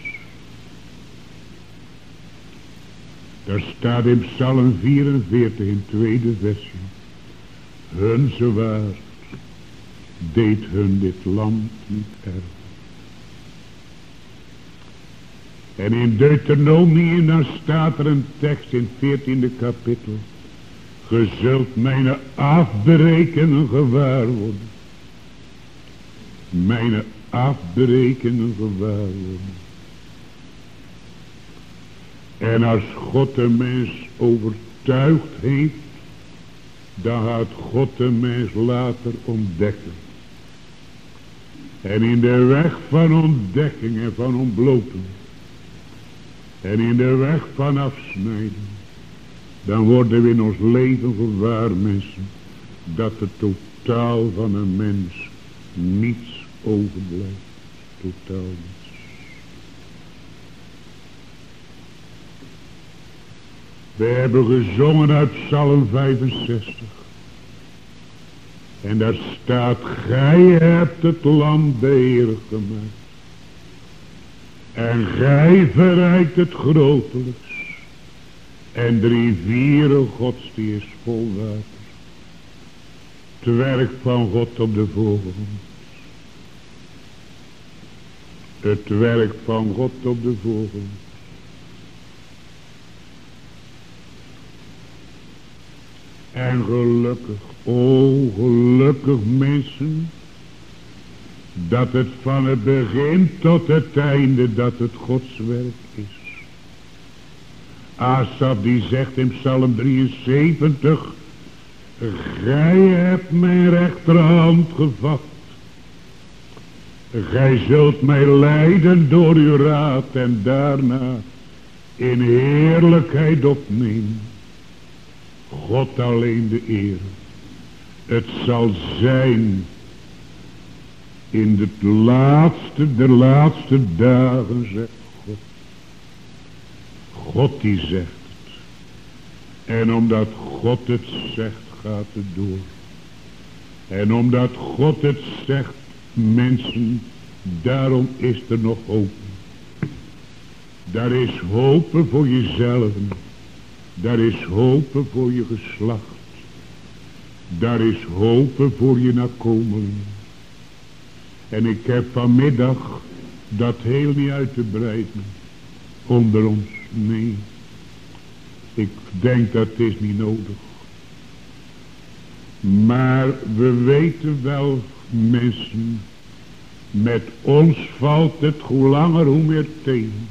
Daar staat in Psalm vierenveertig in tweede versje. Hun zwaard deed hun dit land niet erven. En in Deuteronomium dan staat er een tekst in het veertiende kapittel. Ge zult mijn afberekenen gewaar worden. Mijn afberekenen gewaar worden. En als God de mens overtuigd heeft, dan gaat God de mens later ontdekken. En in de weg van ontdekking en van ontbloting, en in de weg van afsnijden, dan worden we in ons leven gewaar, mensen, dat het totaal van een mens niets overblijft. Totaal niets. We hebben gezongen uit Psalm vijfenzestig. En daar staat, gij hebt het land beheerig gemaakt. En gij verrijkt het grotelijks. En de rivieren Gods die is vol water. Het werk van God op de voorgrond. Het werk van God op de voorgrond. En gelukkig, o gelukkig mensen, dat het van het begin tot het einde, dat het Gods werk is. Asaf die zegt in Psalm drieënzeventig, gij hebt mijn rechterhand gevat. Gij zult mij leiden door uw raad en daarna in heerlijkheid opnemen. God alleen de eer. Het zal zijn in de laatste, de laatste dagen, zegt God. God die zegt het. En omdat God het zegt, gaat het door. En omdat God het zegt, mensen, daarom is er nog hoop. Daar is hoop voor jezelf. Daar is hoop voor je geslacht. Daar is hoop voor je nakomelingen. En ik heb vanmiddag dat heel niet uit te breiden onder ons. Nee, ik denk dat is niet nodig. Maar we weten wel, mensen, met ons valt het hoe langer hoe meer tegen.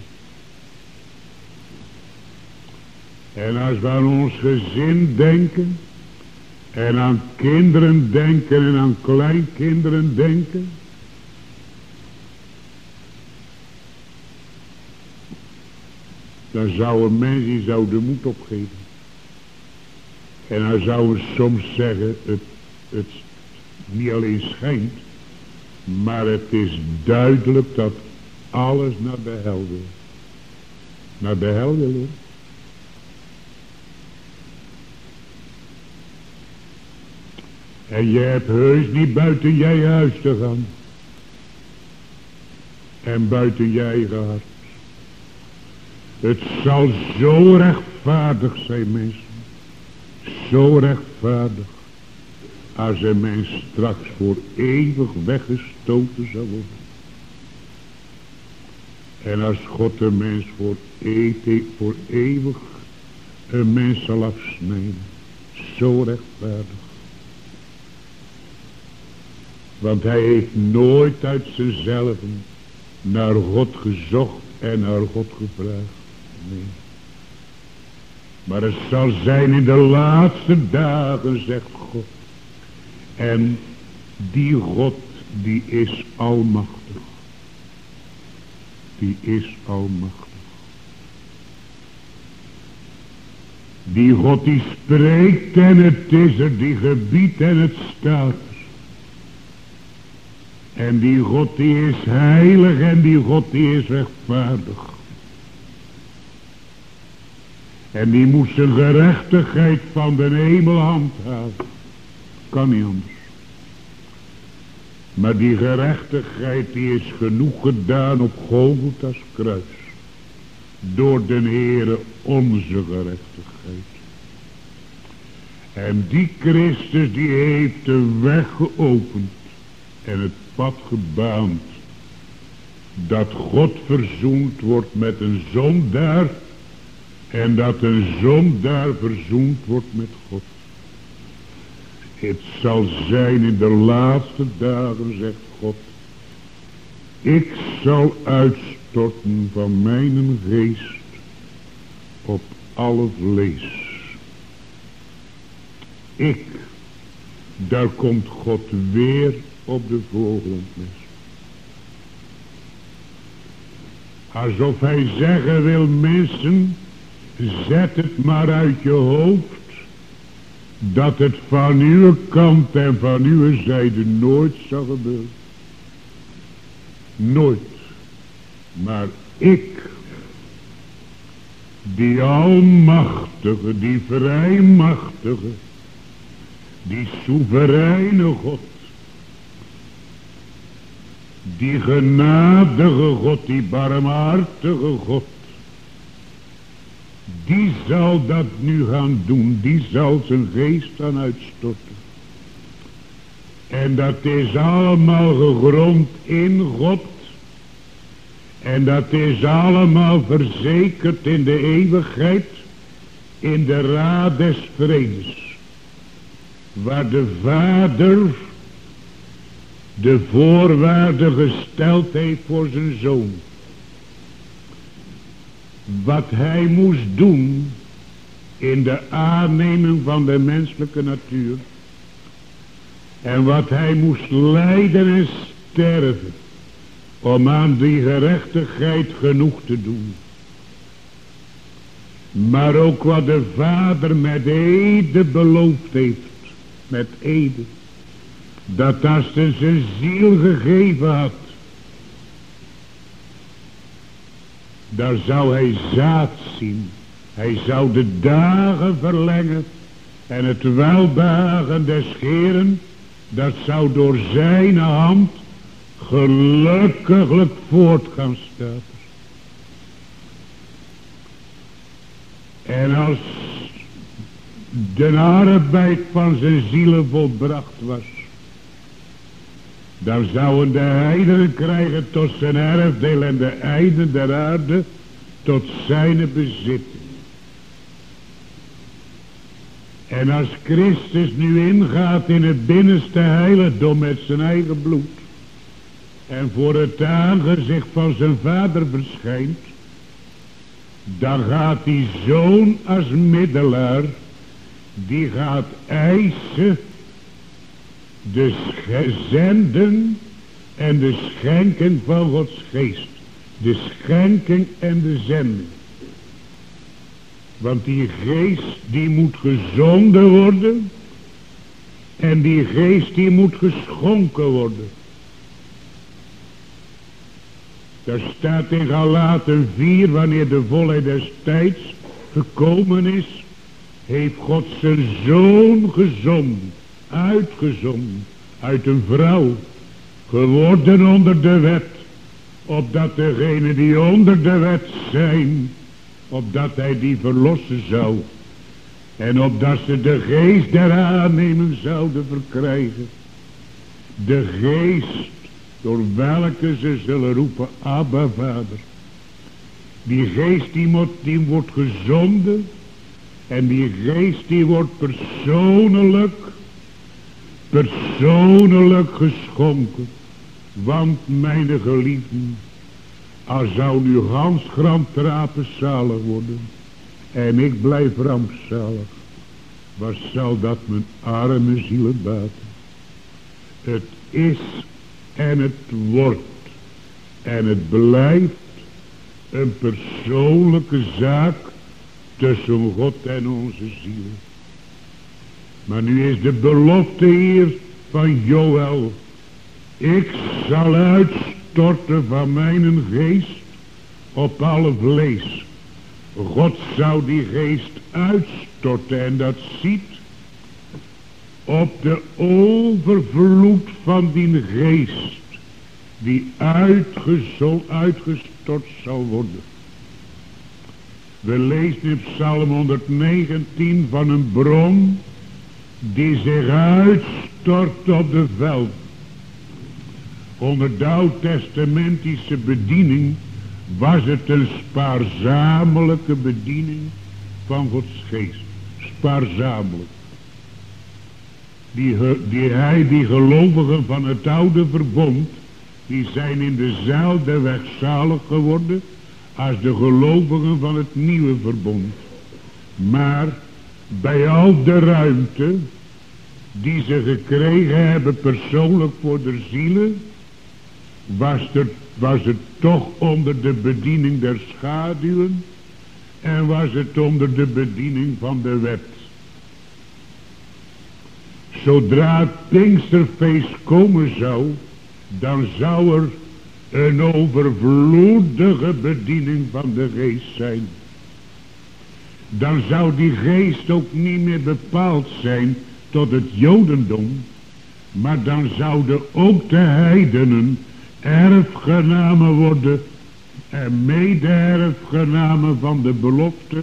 En als we aan ons gezin denken, en aan kinderen denken en aan kleinkinderen denken, dan zou een mens die zou de moed opgeven. En hij zou soms zeggen, het, het niet alleen schijnt, maar het is duidelijk dat alles naar de hel wil. Naar de hel wil hoor. En je hebt heus niet buiten jij huis te gaan. En buiten je eigen hart. Het zal zo rechtvaardig zijn, mensen. Zo rechtvaardig. Als een mens straks voor eeuwig weggestoten zal worden. En als God een mens voor, eeuwig, voor eeuwig een mens zal afsnijden. Zo rechtvaardig. Want hij heeft nooit uit zichzelf naar God gezocht en naar God gevraagd. Nee. Maar het zal zijn in de laatste dagen, zegt God. En die God, die is almachtig. Die is almachtig. Die God die spreekt en het is er, die gebiedt en het staat. En die God die is heilig en die God die is rechtvaardig. En die moet zijn gerechtigheid van de hemel handhaven. Kan niet anders. Maar die gerechtigheid die is genoeg gedaan op Golgotha's kruis. Door den Heere onze gerechtigheid. En die Christus die heeft de weg geopend. En het pad gebaand. Dat God verzoend wordt met een zondaar. En dat een zondaar verzoend wordt met God. Het zal zijn in de laatste dagen, zegt God. Ik zal uitstorten van mijn geest op alle vlees. Ik, daar komt God weer op de voorgrond. Alsof hij zeggen wil, mensen, zet het maar uit je hoofd. Dat het van uw kant en van uw zijde nooit zal gebeuren. Nooit. Maar ik, die almachtige, die vrijmachtige, die soevereine God, die genadige God, die barmhartige God, die zal dat nu gaan doen. Die zal zijn geest gaan uitstorten. En dat is allemaal gegrond in God. En dat is allemaal verzekerd in de eeuwigheid. In de raad des vredes. Waar de Vader de voorwaarden gesteld heeft voor zijn zoon. Wat hij moest doen in de aanneming van de menselijke natuur. En wat hij moest lijden en sterven. Om aan die gerechtigheid genoeg te doen. Maar ook wat de Vader met ede beloofd heeft. Met ede. Dat als hij zijn ziel gegeven had. Daar zou hij zaad zien. Hij zou de dagen verlengen. En het welbehagen des Heeren. Dat zou door zijn hand gelukkiglijk voort gaan staan. En als de arbeid van zijn zielen volbracht was. Dan zouden de heidenen krijgen tot zijn erfdeel en de einden der aarde tot zijn bezitting. En als Christus nu ingaat in het binnenste heiligdom met zijn eigen bloed. En voor het aangezicht van zijn Vader verschijnt. Dan gaat die zoon als middelaar. Die gaat eisen. De zenden en de schenking van Gods geest. De schenking en de zending. Want die geest die moet gezonden worden. En die geest die moet geschonken worden. Daar staat in Galaten vier, wanneer de volheid des tijds gekomen is, heeft God zijn zoon gezonden, uitgezonden, uit een vrouw, geworden onder de wet, opdat degenen die onder de wet zijn, opdat hij die verlossen zou, en opdat ze de geest der aanneming zouden verkrijgen. De geest door welke ze zullen roepen, Abba Vader. Die geest die, moet, die wordt gezonden. En die geest die wordt persoonlijk, persoonlijk geschonken. Want mijn geliefden, als zou nu Hans Gramtrapen zalig worden. En ik blijf rampzalig. Wat zal dat mijn arme zielen baten? Het is en het wordt en het blijft een persoonlijke zaak tussen God en onze zielen. Maar nu is de belofte hier van Joël. Ik zal uitstorten van mijn geest op alle vlees. God zou die geest uitstorten en dat ziet op de overvloed van die geest die uitgestort zal worden. We lezen in Psalm honderdnegentien van een bron die zich uitstort op de veld. Onder de oud-testamentische bediening was het een spaarzamelijke bediening van Gods geest. Spaarzamelijk. Die, die hij, die gelovigen van het oude verbond, die zijn in dezelfde weg zalig geworden als de gelovigen van het nieuwe verbond. Maar bij al de ruimte die ze gekregen hebben persoonlijk voor de zielen, was, er, was het toch onder de bediening der schaduwen en was het onder de bediening van de wet. Zodra het Pinksterfeest komen zou, dan zou er een overvloedige bediening van de geest zijn. Dan zou die geest ook niet meer bepaald zijn tot het jodendom, maar dan zouden ook de heidenen erfgenamen worden en mede-erfgenamen van de belofte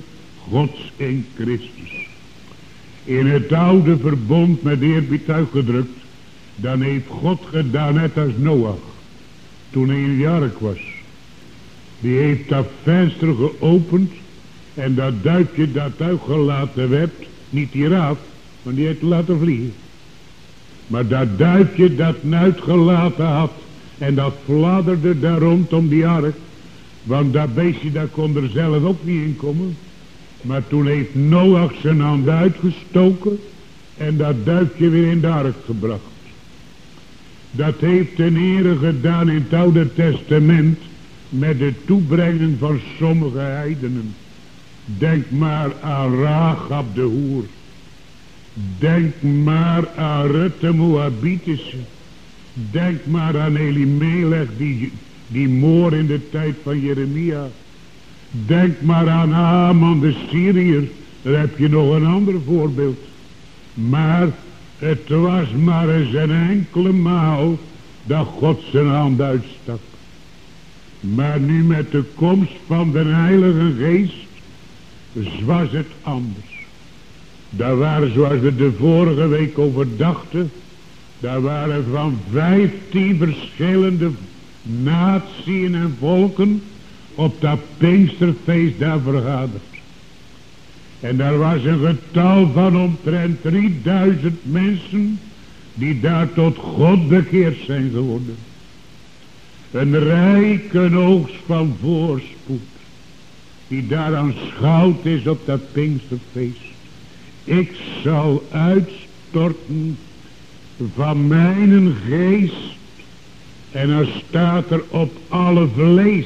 Gods in Christus. In het oude verbond met eerbied uitgedrukt, dan heeft God gedaan net als Noach, toen hij in de ark was. Die heeft dat venster geopend en dat duifje dat uitgelaten werd, niet die raaf, want die heeft laten vliegen. Maar dat duifje dat uitgelaten had en dat fladderde daar rondom die ark, want dat beestje dat kon er zelf ook niet in komen. Maar toen heeft Noach zijn hand uitgestoken en dat duifje weer in de ark gebracht. Dat heeft de Heere gedaan in het Oude Testament met de toebrenging van sommige heidenen. Denk maar aan Rahab de hoer. Denk maar aan Rut de Moabitische. Denk maar aan Elimelech, die, die moor in de tijd van Jeremia. Denk maar aan Haman de Syriër. Daar heb je nog een ander voorbeeld. Maar het was maar eens een enkele maal dat God zijn hand uitstak. Maar nu met de komst van de Heilige Geest was het anders. Daar waren, zoals we de vorige week over dachten, daar waren van vijftien verschillende naties en volken op dat Pinksterfeest daar vergaderd. En daar was een getal van omtrent drieduizend mensen die daar tot God bekeerd zijn geworden. Een rijke oogst van voorspoed die daar aanschouwd is op dat Pinksterfeest. Ik zal uitstorten van mijn geest en dan staat er op alle vlees.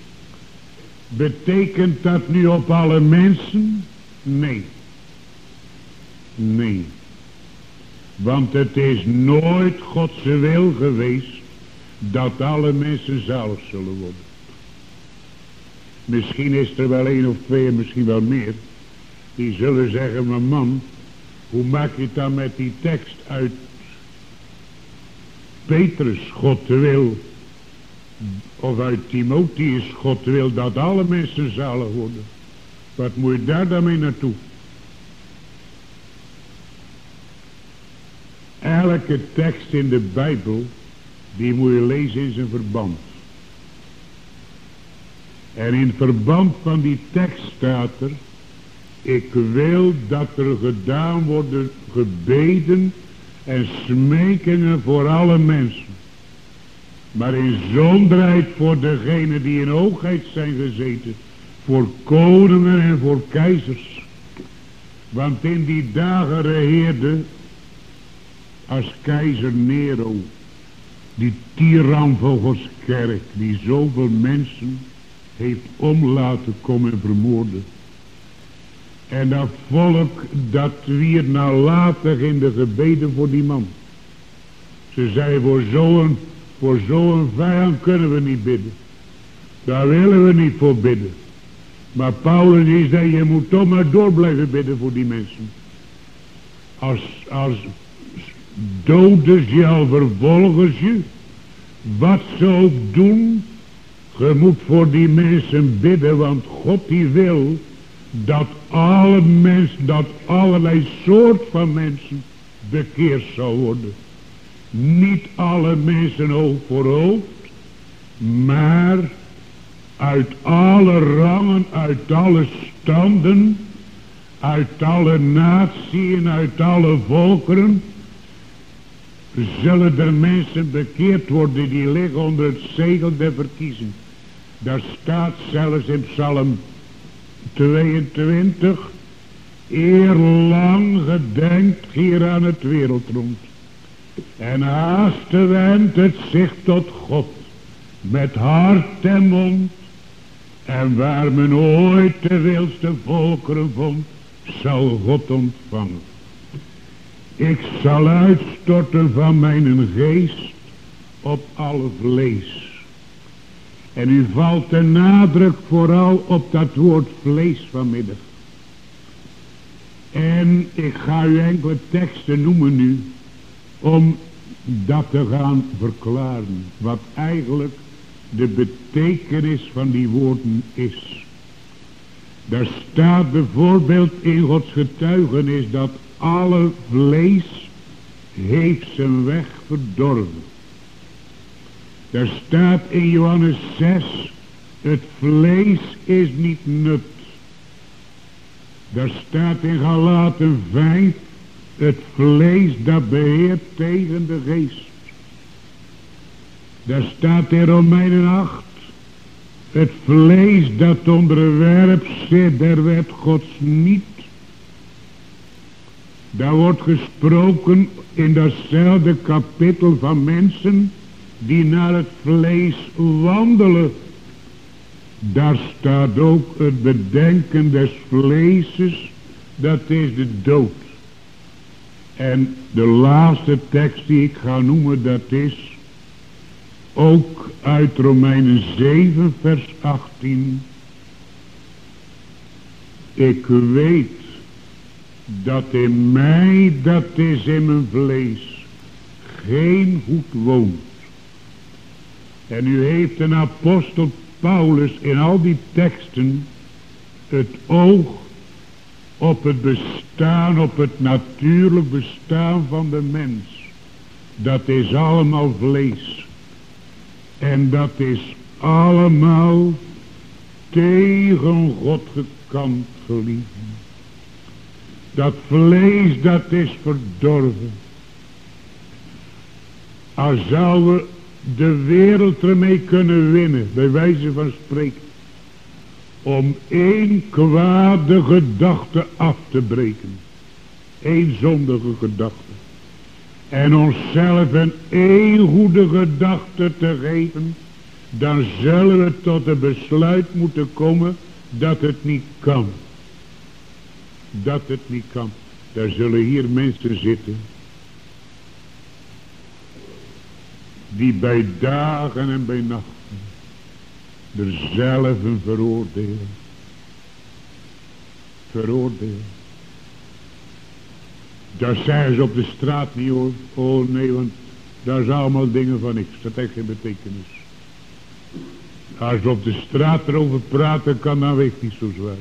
Betekent dat nu op alle mensen? Nee. Nee. Want het is nooit Gods wil geweest dat alle mensen zalig zullen worden. Misschien is er wel één of twee, misschien wel meer, die zullen zeggen, maar man, hoe maak je het dan met die tekst uit Petrus, God wil, of uit Timotheus, God wil dat alle mensen zalig worden. Wat moet je daar dan mee naartoe? Elke tekst in de Bijbel, die moet je lezen in zijn verband. En in verband van die tekst staat er, ik wil dat er gedaan worden gebeden en smekingen voor alle mensen. Maar in zonderheid voor degenen die in hoogheid zijn gezeten. Voor koningen en voor keizers. Want in die dagen regeerde als keizer Nero, die tiran van Gods kerk, die zoveel mensen heeft om laten komen en vermoorden. En dat volk dat weer nalatig in de gebeden voor die man. Ze zei, voor zo'n voor zo'n vijand kunnen we niet bidden. Daar willen we niet voor bidden. Maar Paulus die zei, je moet toch maar door blijven bidden voor die mensen. Als, als doden ze al, vervolgen je. Wat ze ook doen, je moet voor die mensen bidden, want God die wil dat alle mensen, dat allerlei soort van mensen bekeerd zal worden. Niet alle mensen hoofd voor hoofd, maar uit alle rangen, uit alle standen, uit alle naties en uit alle volkeren, zullen er mensen bekeerd worden die liggen onder het zegel der verkiezing. Daar staat zelfs in Psalm tweeëntwintig, eerlang gedenkt hier aan het wereldrond. En haast wendt het zich tot God, met hart en mond, en waar men ooit de wilste volkeren vond, zal God ontvangen. Ik zal uitstorten van mijn geest op alle vlees. En u valt de nadruk vooral op dat woord vlees vanmiddag. En ik ga u enkele teksten noemen nu, om dat te gaan verklaren, wat eigenlijk de betekenis van die woorden is. Daar staat bijvoorbeeld in Gods getuigenis dat alle vlees heeft zijn weg verdorven. Daar staat in Johannes zes, het vlees is niet nut. Daar staat in Galaten vijf, het vlees dat beheert tegen de geest. Daar staat in Romeinen acht, het vlees dat onderwerpt zit der wet Gods niet. Daar wordt gesproken in datzelfde kapittel van mensen die naar het vlees wandelen. Daar staat ook het bedenken des vleeses, dat is de dood. En de laatste tekst die ik ga noemen, dat is ook uit Romeinen zeven vers achttien. Ik weet dat in mij, dat is in mijn vlees, geen goed woont. En u heeft een apostel Paulus in al die teksten het oog op het bestaan, op het natuurlijk bestaan van de mens. Dat is allemaal vlees. En dat is allemaal tegen God gekant, geliefden. Dat vlees, dat is verdorven. Als zouden we de wereld ermee kunnen winnen, bij wijze van spreken, om één kwade gedachte af te breken. Één zondige gedachte. En onszelf een één goede gedachte te geven, dan zullen we tot het besluit moeten komen dat het niet kan. Dat het niet kan. Daar zullen hier mensen zitten die bij dagen en bij nachten derzelven veroordelen. Veroordelen. Dat zeggen ze op de straat niet hoor. Oh nee, want dat is allemaal dingen van niks. Dat heeft geen betekenis. Als ze op de straat erover praten kan, dan weegt niet zo zwaar.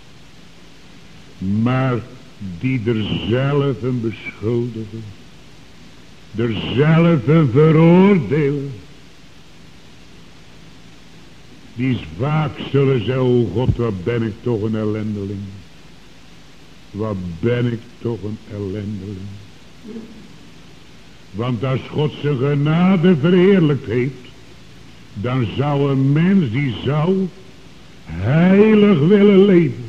Maar die derzelven beschuldigen. Derzelven veroordelen. Die vaak zullen zeggen, oh God, wat ben ik toch een ellendeling. Wat ben ik toch een ellendeling. Want als God zijn genade verheerlijkt heeft, dan zou een mens die zou heilig willen leven.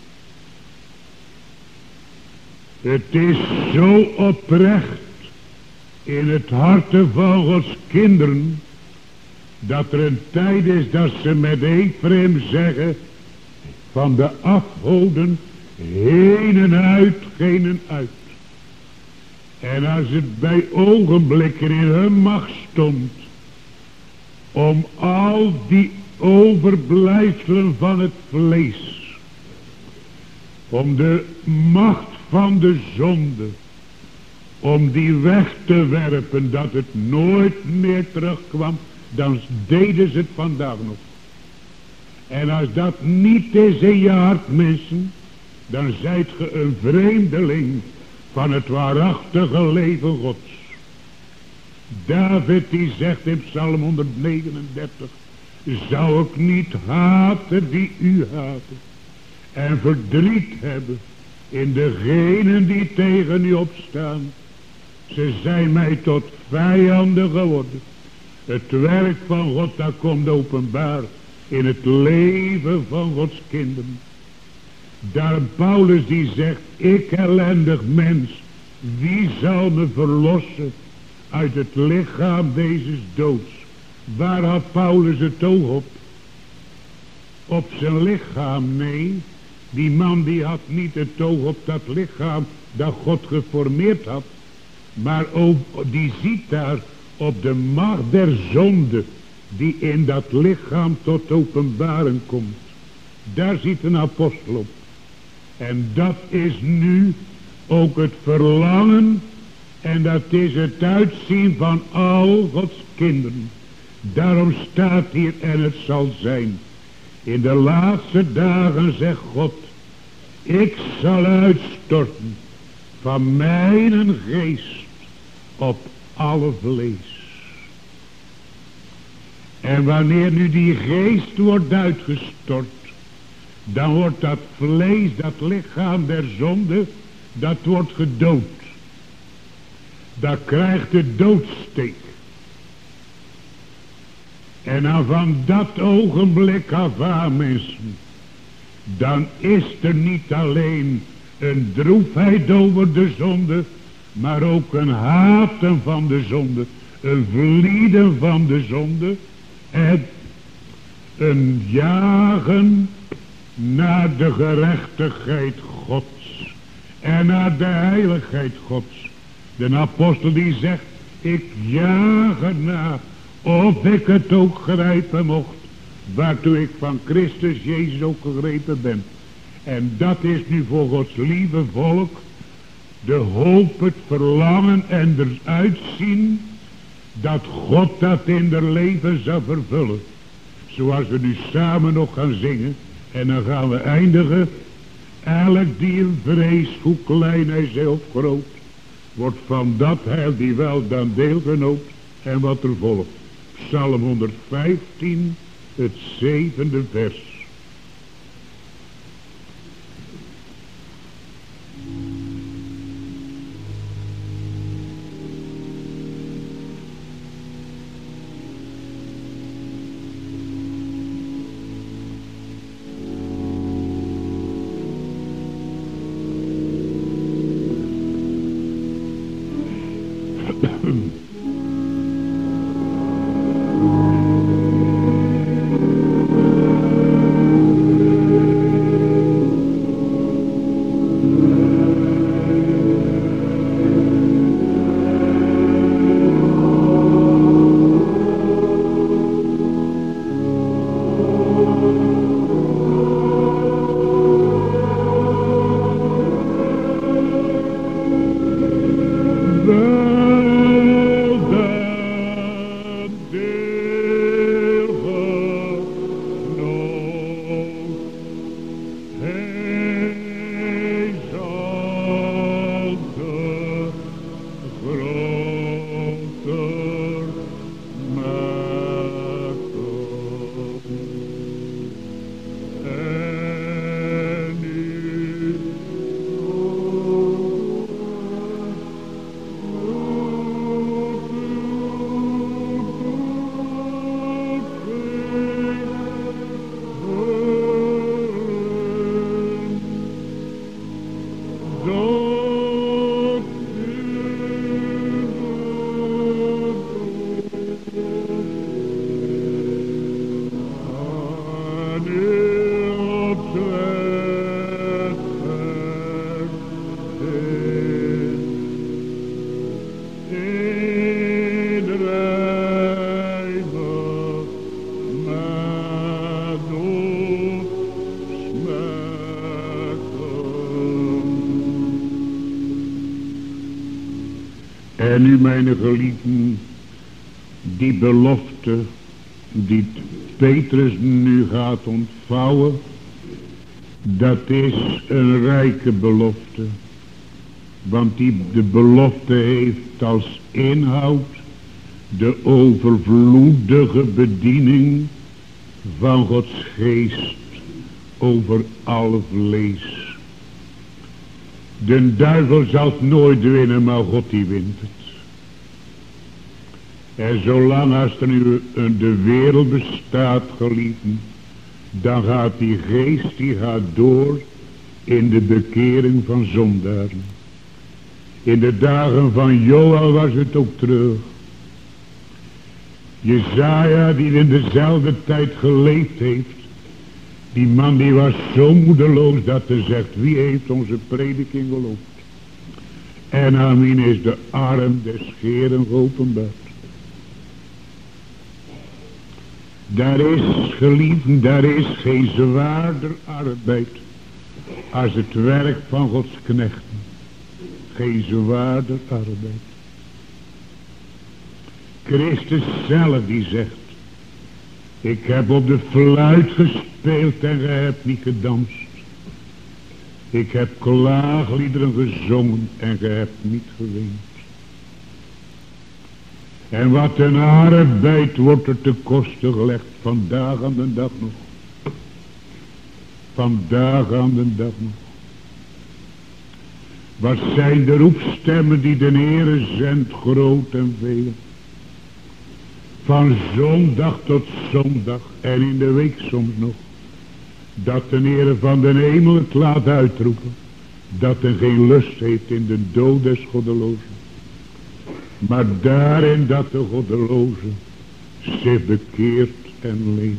Het is zo oprecht in het harte van Gods kinderen, dat er een tijd is dat ze met Ephraim zeggen, van de afgoden heen en uit, heen en uit. En als het bij ogenblikken in hun macht stond, om al die overblijfselen van het vlees, om de macht van de zonde, om die weg te werpen, dat het nooit meer terugkwam, dan deden ze het vandaag nog. En als dat niet is in je hart, mensen, dan zijt ge een vreemdeling van het waarachtige leven Gods. David die zegt in Psalm honderdnegenendertig, zou ik niet haten die u haten, en verdriet hebben in degenen die tegen u opstaan. Ze zijn mij tot vijanden geworden. Het werk van God, dat komt openbaar in het leven van Gods kinderen. Daarom Paulus die zegt, ik ellendig mens, wie zal me verlossen uit het lichaam deze doods? Waar had Paulus het oog op? Op zijn lichaam? Nee, die man die had niet het oog op dat lichaam dat God geformeerd had, maar ook, die ziet daar op de macht der zonde die in dat lichaam tot openbaring komt. Daar ziet een apostel op. En dat is nu ook het verlangen en dat is het uitzien van al Gods kinderen. Daarom staat hier, en het zal zijn, In de laatste dagen zegt God, ik zal uitstorten van mijn geest op alle vlees. En wanneer nu die geest wordt uitgestort, dan wordt dat vlees, dat lichaam der zonde, dat wordt gedood. Dat krijgt de doodsteek. En dan van dat ogenblik af aan, mensen, dan is er niet alleen een droefheid over de zonde, maar ook een haten van de zonde, een vlieden van de zonde en een jagen naar de gerechtigheid Gods en naar de heiligheid Gods. De apostel die zegt, ik jaag ernaar of ik het ook grijpen mocht, waartoe ik van Christus Jezus ook gegrepen ben. En dat is nu voor Gods lieve volk de hoop, het verlangen en het uitzien dat God dat in haar leven zal vervullen. Zoals we nu samen nog gaan zingen. En dan gaan we eindigen. Elk die een vrees, hoe klein hij zij of groot, wordt van dat heil die wel dan deelgenoot. En wat er volgt. Psalm honderdvijftien, het zevende vers. En nu, mijn geliefden, die belofte die Petrus nu gaat ontvouwen, dat is een rijke belofte. Want die de belofte heeft als inhoud de overvloedige bediening van Gods geest over alle vlees. De duivel zal het nooit winnen, maar God die wint het. En zolang als er nu de wereld bestaat, geliefden, dan gaat die geest, die gaat door in de bekering van zondaren. In de dagen van Joël was het ook terug. Jesaja, die in dezelfde tijd geleefd heeft, die man die was zo moedeloos dat hij zegt, wie heeft onze prediking geloofd? En aan wie is de arm des Heeren geopenbaard. Daar is, geliefden, daar is geen zwaarder arbeid als het werk van Gods knechten. Geen zwaarder arbeid. Christus zelf die zegt, Ik heb op de fluit gespeeld en gij hebt niet gedanst. Ik heb klaagliederen gezongen en gij hebt niet geweend. En wat een arbeid wordt er te koste gelegd, vandaag aan de dag nog. Vandaag aan de dag nog. Wat zijn de roepstemmen die de Heere zendt, groot en veel. Van zondag tot zondag en in de week soms nog. Dat de Heere van de hemel het laat uitroepen. Dat er geen lust heeft in de dood des goddelozen. Maar daarin dat de goddeloze zich bekeert en leeft.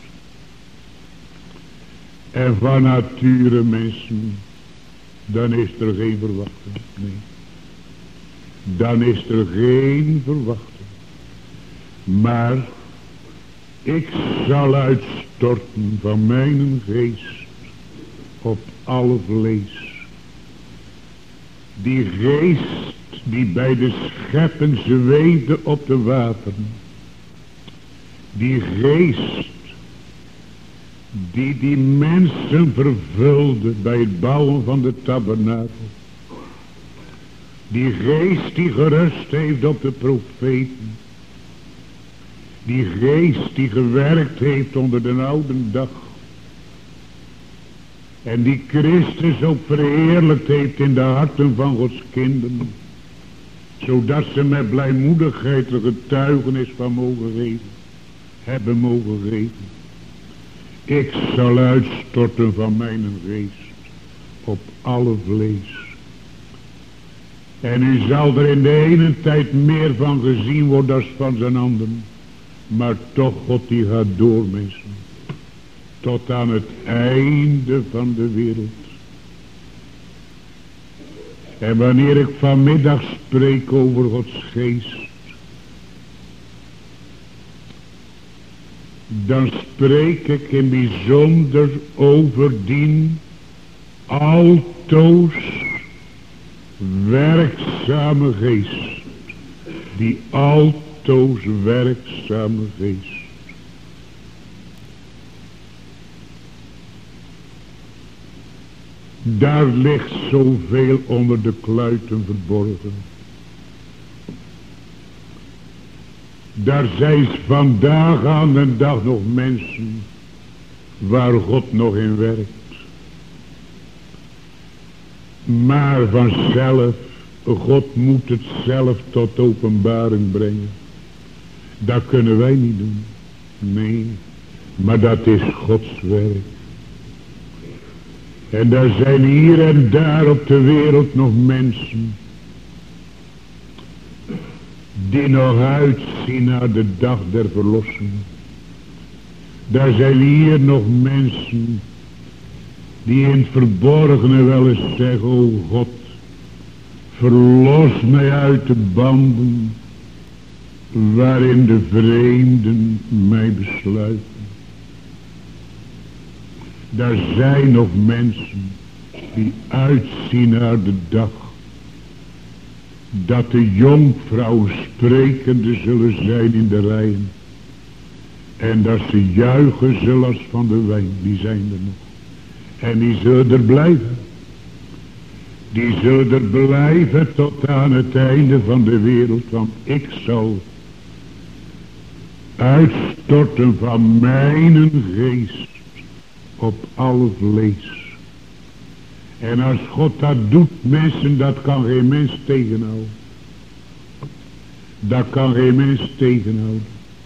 En van nature mensen, dan is er geen verwachting. Nee. Dan is er geen verwachting. Maar ik zal uitstorten van mijn geest op alle vlees. Die geest die bij de schepping zweefde op de wateren. Die geest die die mensen vervulde bij het bouwen van de tabernakel. Die geest die gerust heeft op de profeten. Die geest die gewerkt heeft onder de oude dag. En die Christus ook verheerlijkt heeft in de harten van Gods kinderen. Zodat ze met blijmoedigheid er getuigenis van mogen geven. Hebben mogen geven. Ik zal uitstorten van mijn geest op alle vlees. En u zal er in de ene tijd meer van gezien worden als van zijn anderen. Maar toch, God die gaat door, mensen. Tot aan het einde van de wereld. En wanneer ik vanmiddag spreek over Gods geest. Dan spreek ik in bijzonder over die altoos werkzame geest. Die altoos werkzame geest. Daar ligt zoveel onder de kluiten verborgen. Daar zijn vandaag aan de dag nog mensen waar God nog in werkt. Maar vanzelf, God moet het zelf tot openbaring brengen. Dat kunnen wij niet doen. Nee, maar dat is Gods werk. En daar zijn hier en daar op de wereld nog mensen die nog uitzien naar de dag der verlossing. Daar zijn hier nog mensen die in het verborgene wel eens zeggen, o God, verlos mij uit de banden waarin de vreemden mij besluiten. Daar zijn nog mensen die uitzien naar de dag dat de jonkvrouwen sprekende zullen zijn in de rijen. En dat ze juichen zullen als van de wijn. Die zijn er nog. En die zullen er blijven. Die zullen er blijven tot aan het einde van de wereld. Want ik zal uitstorten van mijn geest op alle vlees. En als God dat doet, mensen, dat kan geen mens tegenhouden. Dat kan geen mens tegenhouden.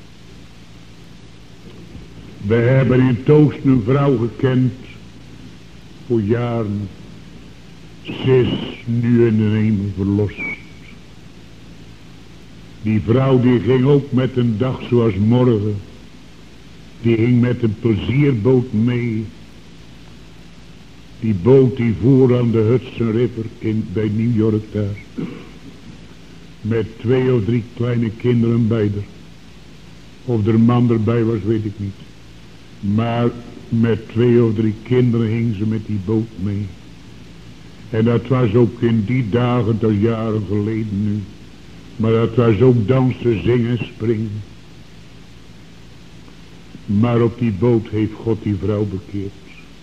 We hebben in Toos een vrouw gekend, voor jaren. Ze is nu in de hemel verlost. Die vrouw die ging ook met een dag zoals morgen. Die ging met een plezierboot mee. Die boot die voer aan de Hudson River in, bij New York daar. Met twee of drie kleine kinderen bij haar. Of er een man erbij was, weet ik niet. Maar met twee of drie kinderen hing ze met die boot mee. En dat was ook in die dagen, dat jaren geleden nu. Maar dat was ook dansen, zingen, springen. Maar op die boot heeft God die vrouw bekeerd.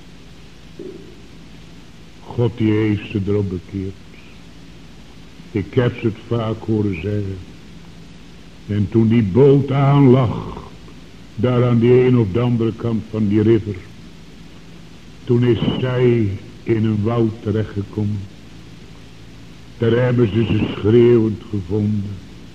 God die heeft ze erop bekeerd. Ik heb ze het vaak horen zeggen. En toen die boot aanlag, daar aan die ene of de andere kant van die river, toen is zij in een woud terechtgekomen. Daar hebben ze ze schreeuwend gevonden.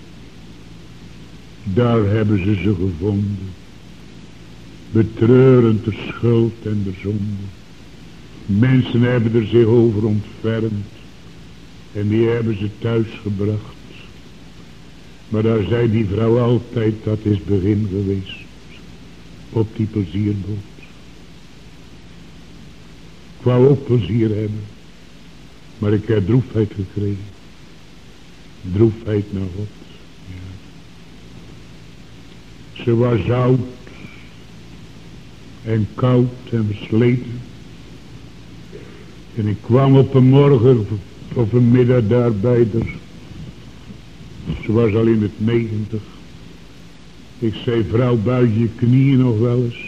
Daar hebben ze ze gevonden. Betreurend de schuld en de zonde. Mensen hebben er zich over ontfermd. En die hebben ze thuis gebracht. Maar daar zei die vrouw altijd, dat is begin geweest. Op die plezierboot. Ik wou ook plezier hebben. Maar ik heb droefheid gekregen. Droefheid naar God. Ja. Ze was oud. En koud en versleten. En ik kwam op een morgen of een middag daar bij haar. Ze was al in het negentig. Ik zei, vrouw, buig je knieën nog wel eens.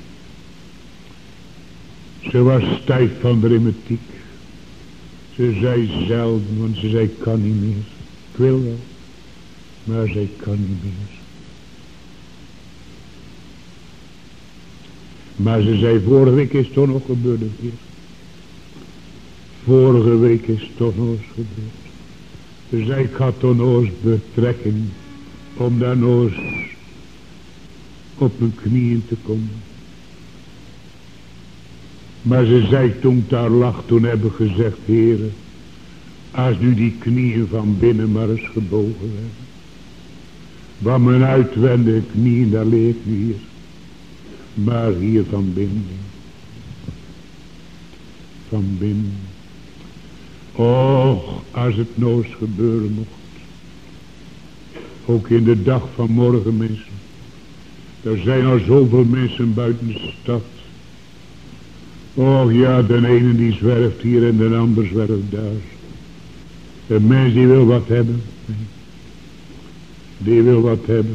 Ze was stijf van de rheumatiek. Ze zei zelden, want ze zei, ik kan niet meer. Ik wil wel, maar ze kan niet meer. Maar ze zei, vorige week is het toch nog gebeurd een keer. Vorige week is het toch nog eens gebeurd. Ze zei, ik had toch nog eens betrekking om daar nog eens op mijn knieën te komen. Maar ze zei, toen ik daar lag, toen heb ik gezegd, Heere, als nu die knieën van binnen maar eens gebogen werden. Want mijn uitwendige knieën, daar leer ik nu hier. Maar hier van binnen. Van binnen. Och, als het nou eens gebeuren mocht. Ook in de dag van morgen, mensen. Er zijn al zoveel mensen buiten de stad. Och ja, de ene die zwerft hier en de ander zwerft daar. Een mens die wil wat hebben. Die wil wat hebben.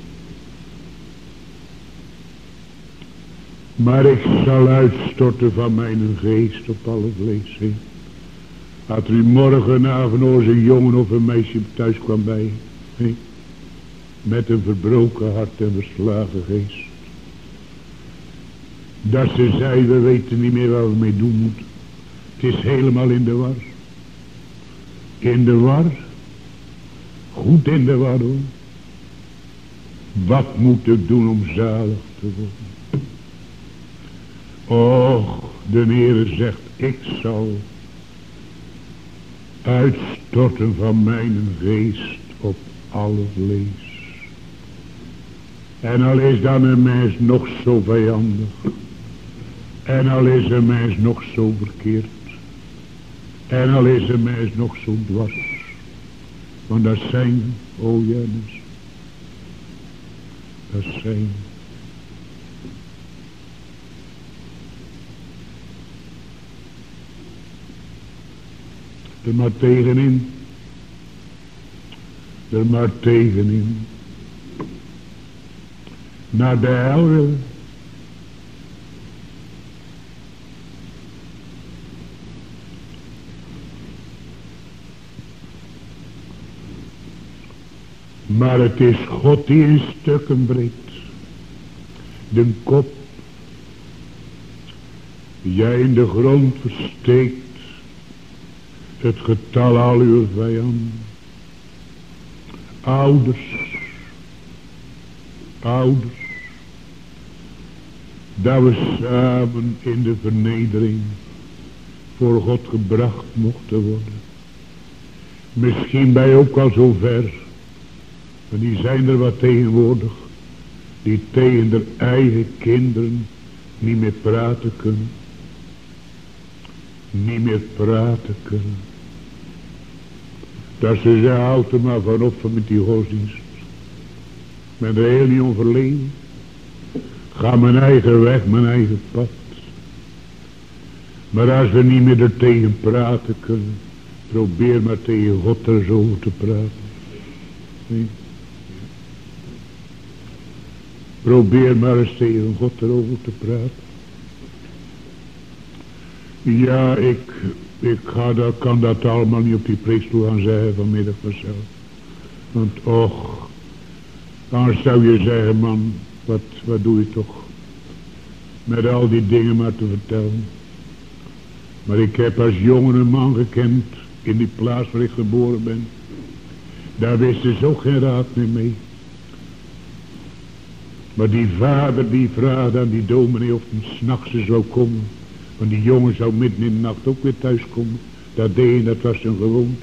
Maar ik zal uitstorten van mijn geest op alle vlees heen. Had u morgenavond als een jongen of een meisje thuis kwam bij. He? Met een verbroken hart en verslagen geest. Dat ze zei, we weten niet meer wat we mee doen moeten. Het is helemaal in de war. In de war. Goed in de war hoor. Wat moet ik doen om zalig te worden? Och, de Heere zegt, ik zal uitstorten van mijn geest op alle vlees. En al is dan een mens nog zo vijandig. En al is een mens nog zo verkeerd. En al is een mens nog zo dwars. Want dat zijn, oh ja, dus. Dat zijn. Er maar tegenin. Er maar tegenin. Naar de hel willen. Maar het is God die in stukken breekt. De kop. Jij in de grond versteekt. Het getal al uw vijanden. Ouders. Ouders. Dat we samen in de vernedering voor God gebracht mochten worden. Misschien ben je ook al zo ver. Maar die zijn er wat tegenwoordig. Die tegen de eigen kinderen niet meer praten kunnen. Niet meer praten kunnen. Dat ze zeggen, houd er maar van op met die godsdienst. Ik ben er heel niet om verlegen. Ga mijn eigen weg, mijn eigen pad. Maar als we niet meer er tegen praten kunnen, probeer maar tegen God er zo te praten. Nee. Probeer maar eens tegen God erover te praten. Ja, ik, ik ga dat, kan dat allemaal niet op die preekstoel gaan zeggen vanmiddag vanzelf. Want och, anders zou je zeggen, man, wat, wat doe je toch met al die dingen maar te vertellen. Maar ik heb als jongen een man gekend in die plaats waar ik geboren ben. Daar wisten ze ook geen raad meer mee. Maar die vader die vraagde aan die dominee of hij 's nachts zou komen. Want die jongen zou midden in de nacht ook weer thuis komen. Dat deed hij, dat was zijn gewoonte.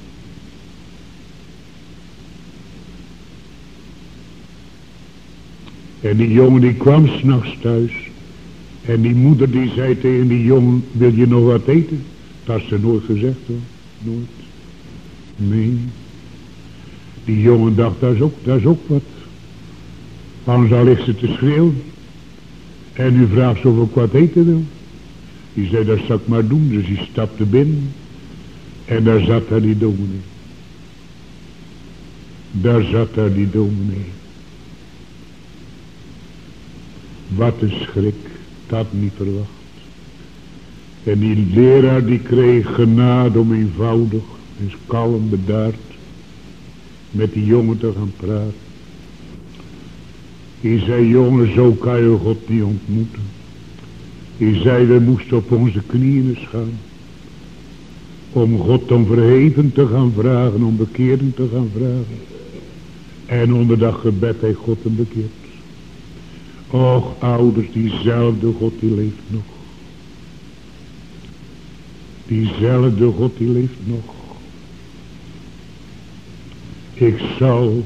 En die jongen die kwam 's nachts thuis. En die moeder die zei tegen die jongen, wil je nog wat eten? Dat had ze nooit gezegd hoor, nooit. Nee. Die jongen dacht, dat is ook, dat is ook wat. Anders al ligt ze te schreeuwen. En u vraagt of ik wat eten wil. Die zei, dat zal ik maar doen. Dus die stapte binnen. En daar zat daar die dominee. Daar zat daar die dominee. Wat een schrik. Dat had niet verwacht. En die leraar die kreeg genade om eenvoudig en kalm bedaard met die jongen te gaan praten. Die zei, jongen, zo kan je God niet ontmoeten. Die zei, we moesten op onze knieën eens gaan. Om God om verheven te gaan vragen, om bekering te gaan vragen. En onder dat gebed heeft God hem bekeerd. Och, ouders, diezelfde God die leeft nog. Diezelfde God die leeft nog. Ik zal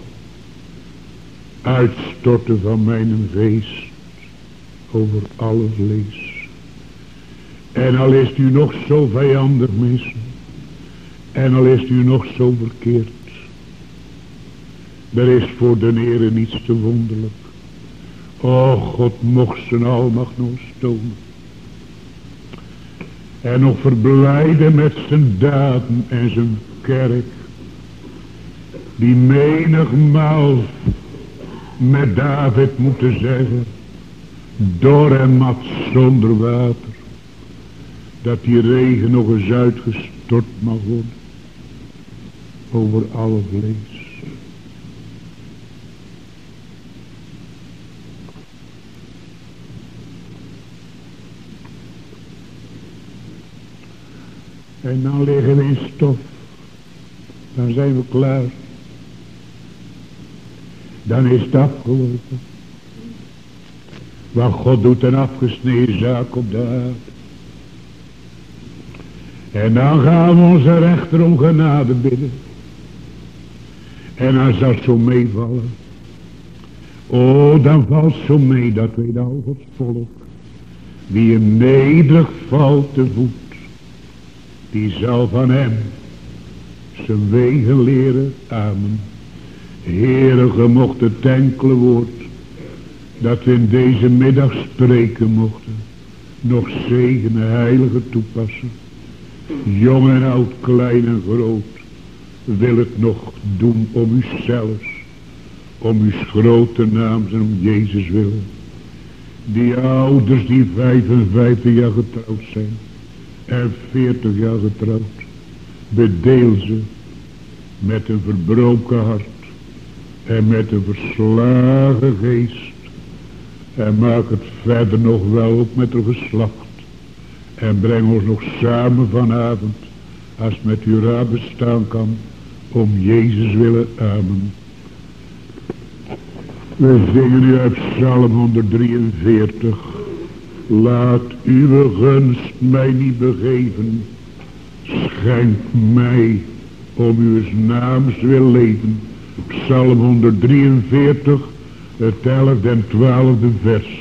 uitstorten van mijn geest over alle vlees. En al is u nog zo vijandig mensen. En al is u nog zo verkeerd. Er is voor de Heere niets te wonderlijk. O God mocht zijn almacht nog stomen. En nog verblijden met zijn daden en zijn kerk. Die menigmaal met David moeten zeggen. Dor en mat zonder water. Dat die regen nog eens uitgestort mag worden. Over alle vlees. En dan liggen we in stof. Dan zijn we klaar. Dan is het afgelopen. Want God doet een afgesneden zaak op de aarde. En dan gaan we onze rechter om genade bidden. En dan zal het zo meevallen. O, dan valt zo mee, dat weet al Gods volk. Wie hem nederig valt te voet. Die zal van hem zijn wegen leren. Amen. Heere, ge mocht het enkele woord dat we in deze middag spreken mochten, nog zegenen, heilige toepassen. Jong en oud, klein en groot, wil het nog doen om u zelfs, om uw grote naam en om Jezus willen. Die ouders die vijfenvijftig jaar getrouwd zijn en veertig jaar getrouwd, bedeel ze met een verbroken hart en met een verslagen geest. En maak het verder nog wel ook met een geslacht. En breng ons nog samen vanavond, als het met uw raad bestaan kan, om Jezus willen. Amen. We zingen nu uit Psalm honderddrieënveertig. Laat uw gunst mij niet begeven. Schenk mij om uw naams wil leven. Psalm honderddrieënveertig, het elfde en twaalfde vers.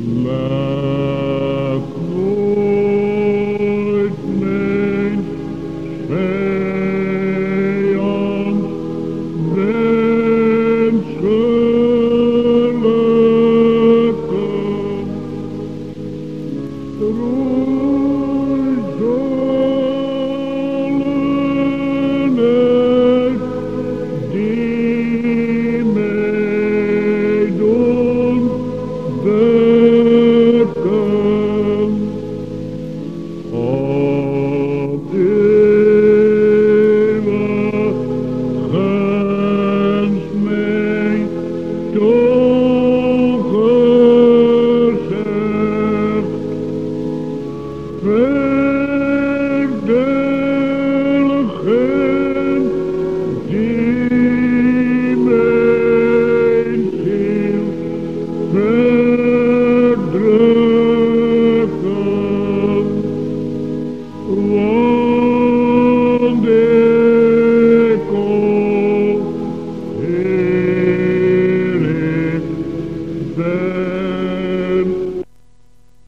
Laat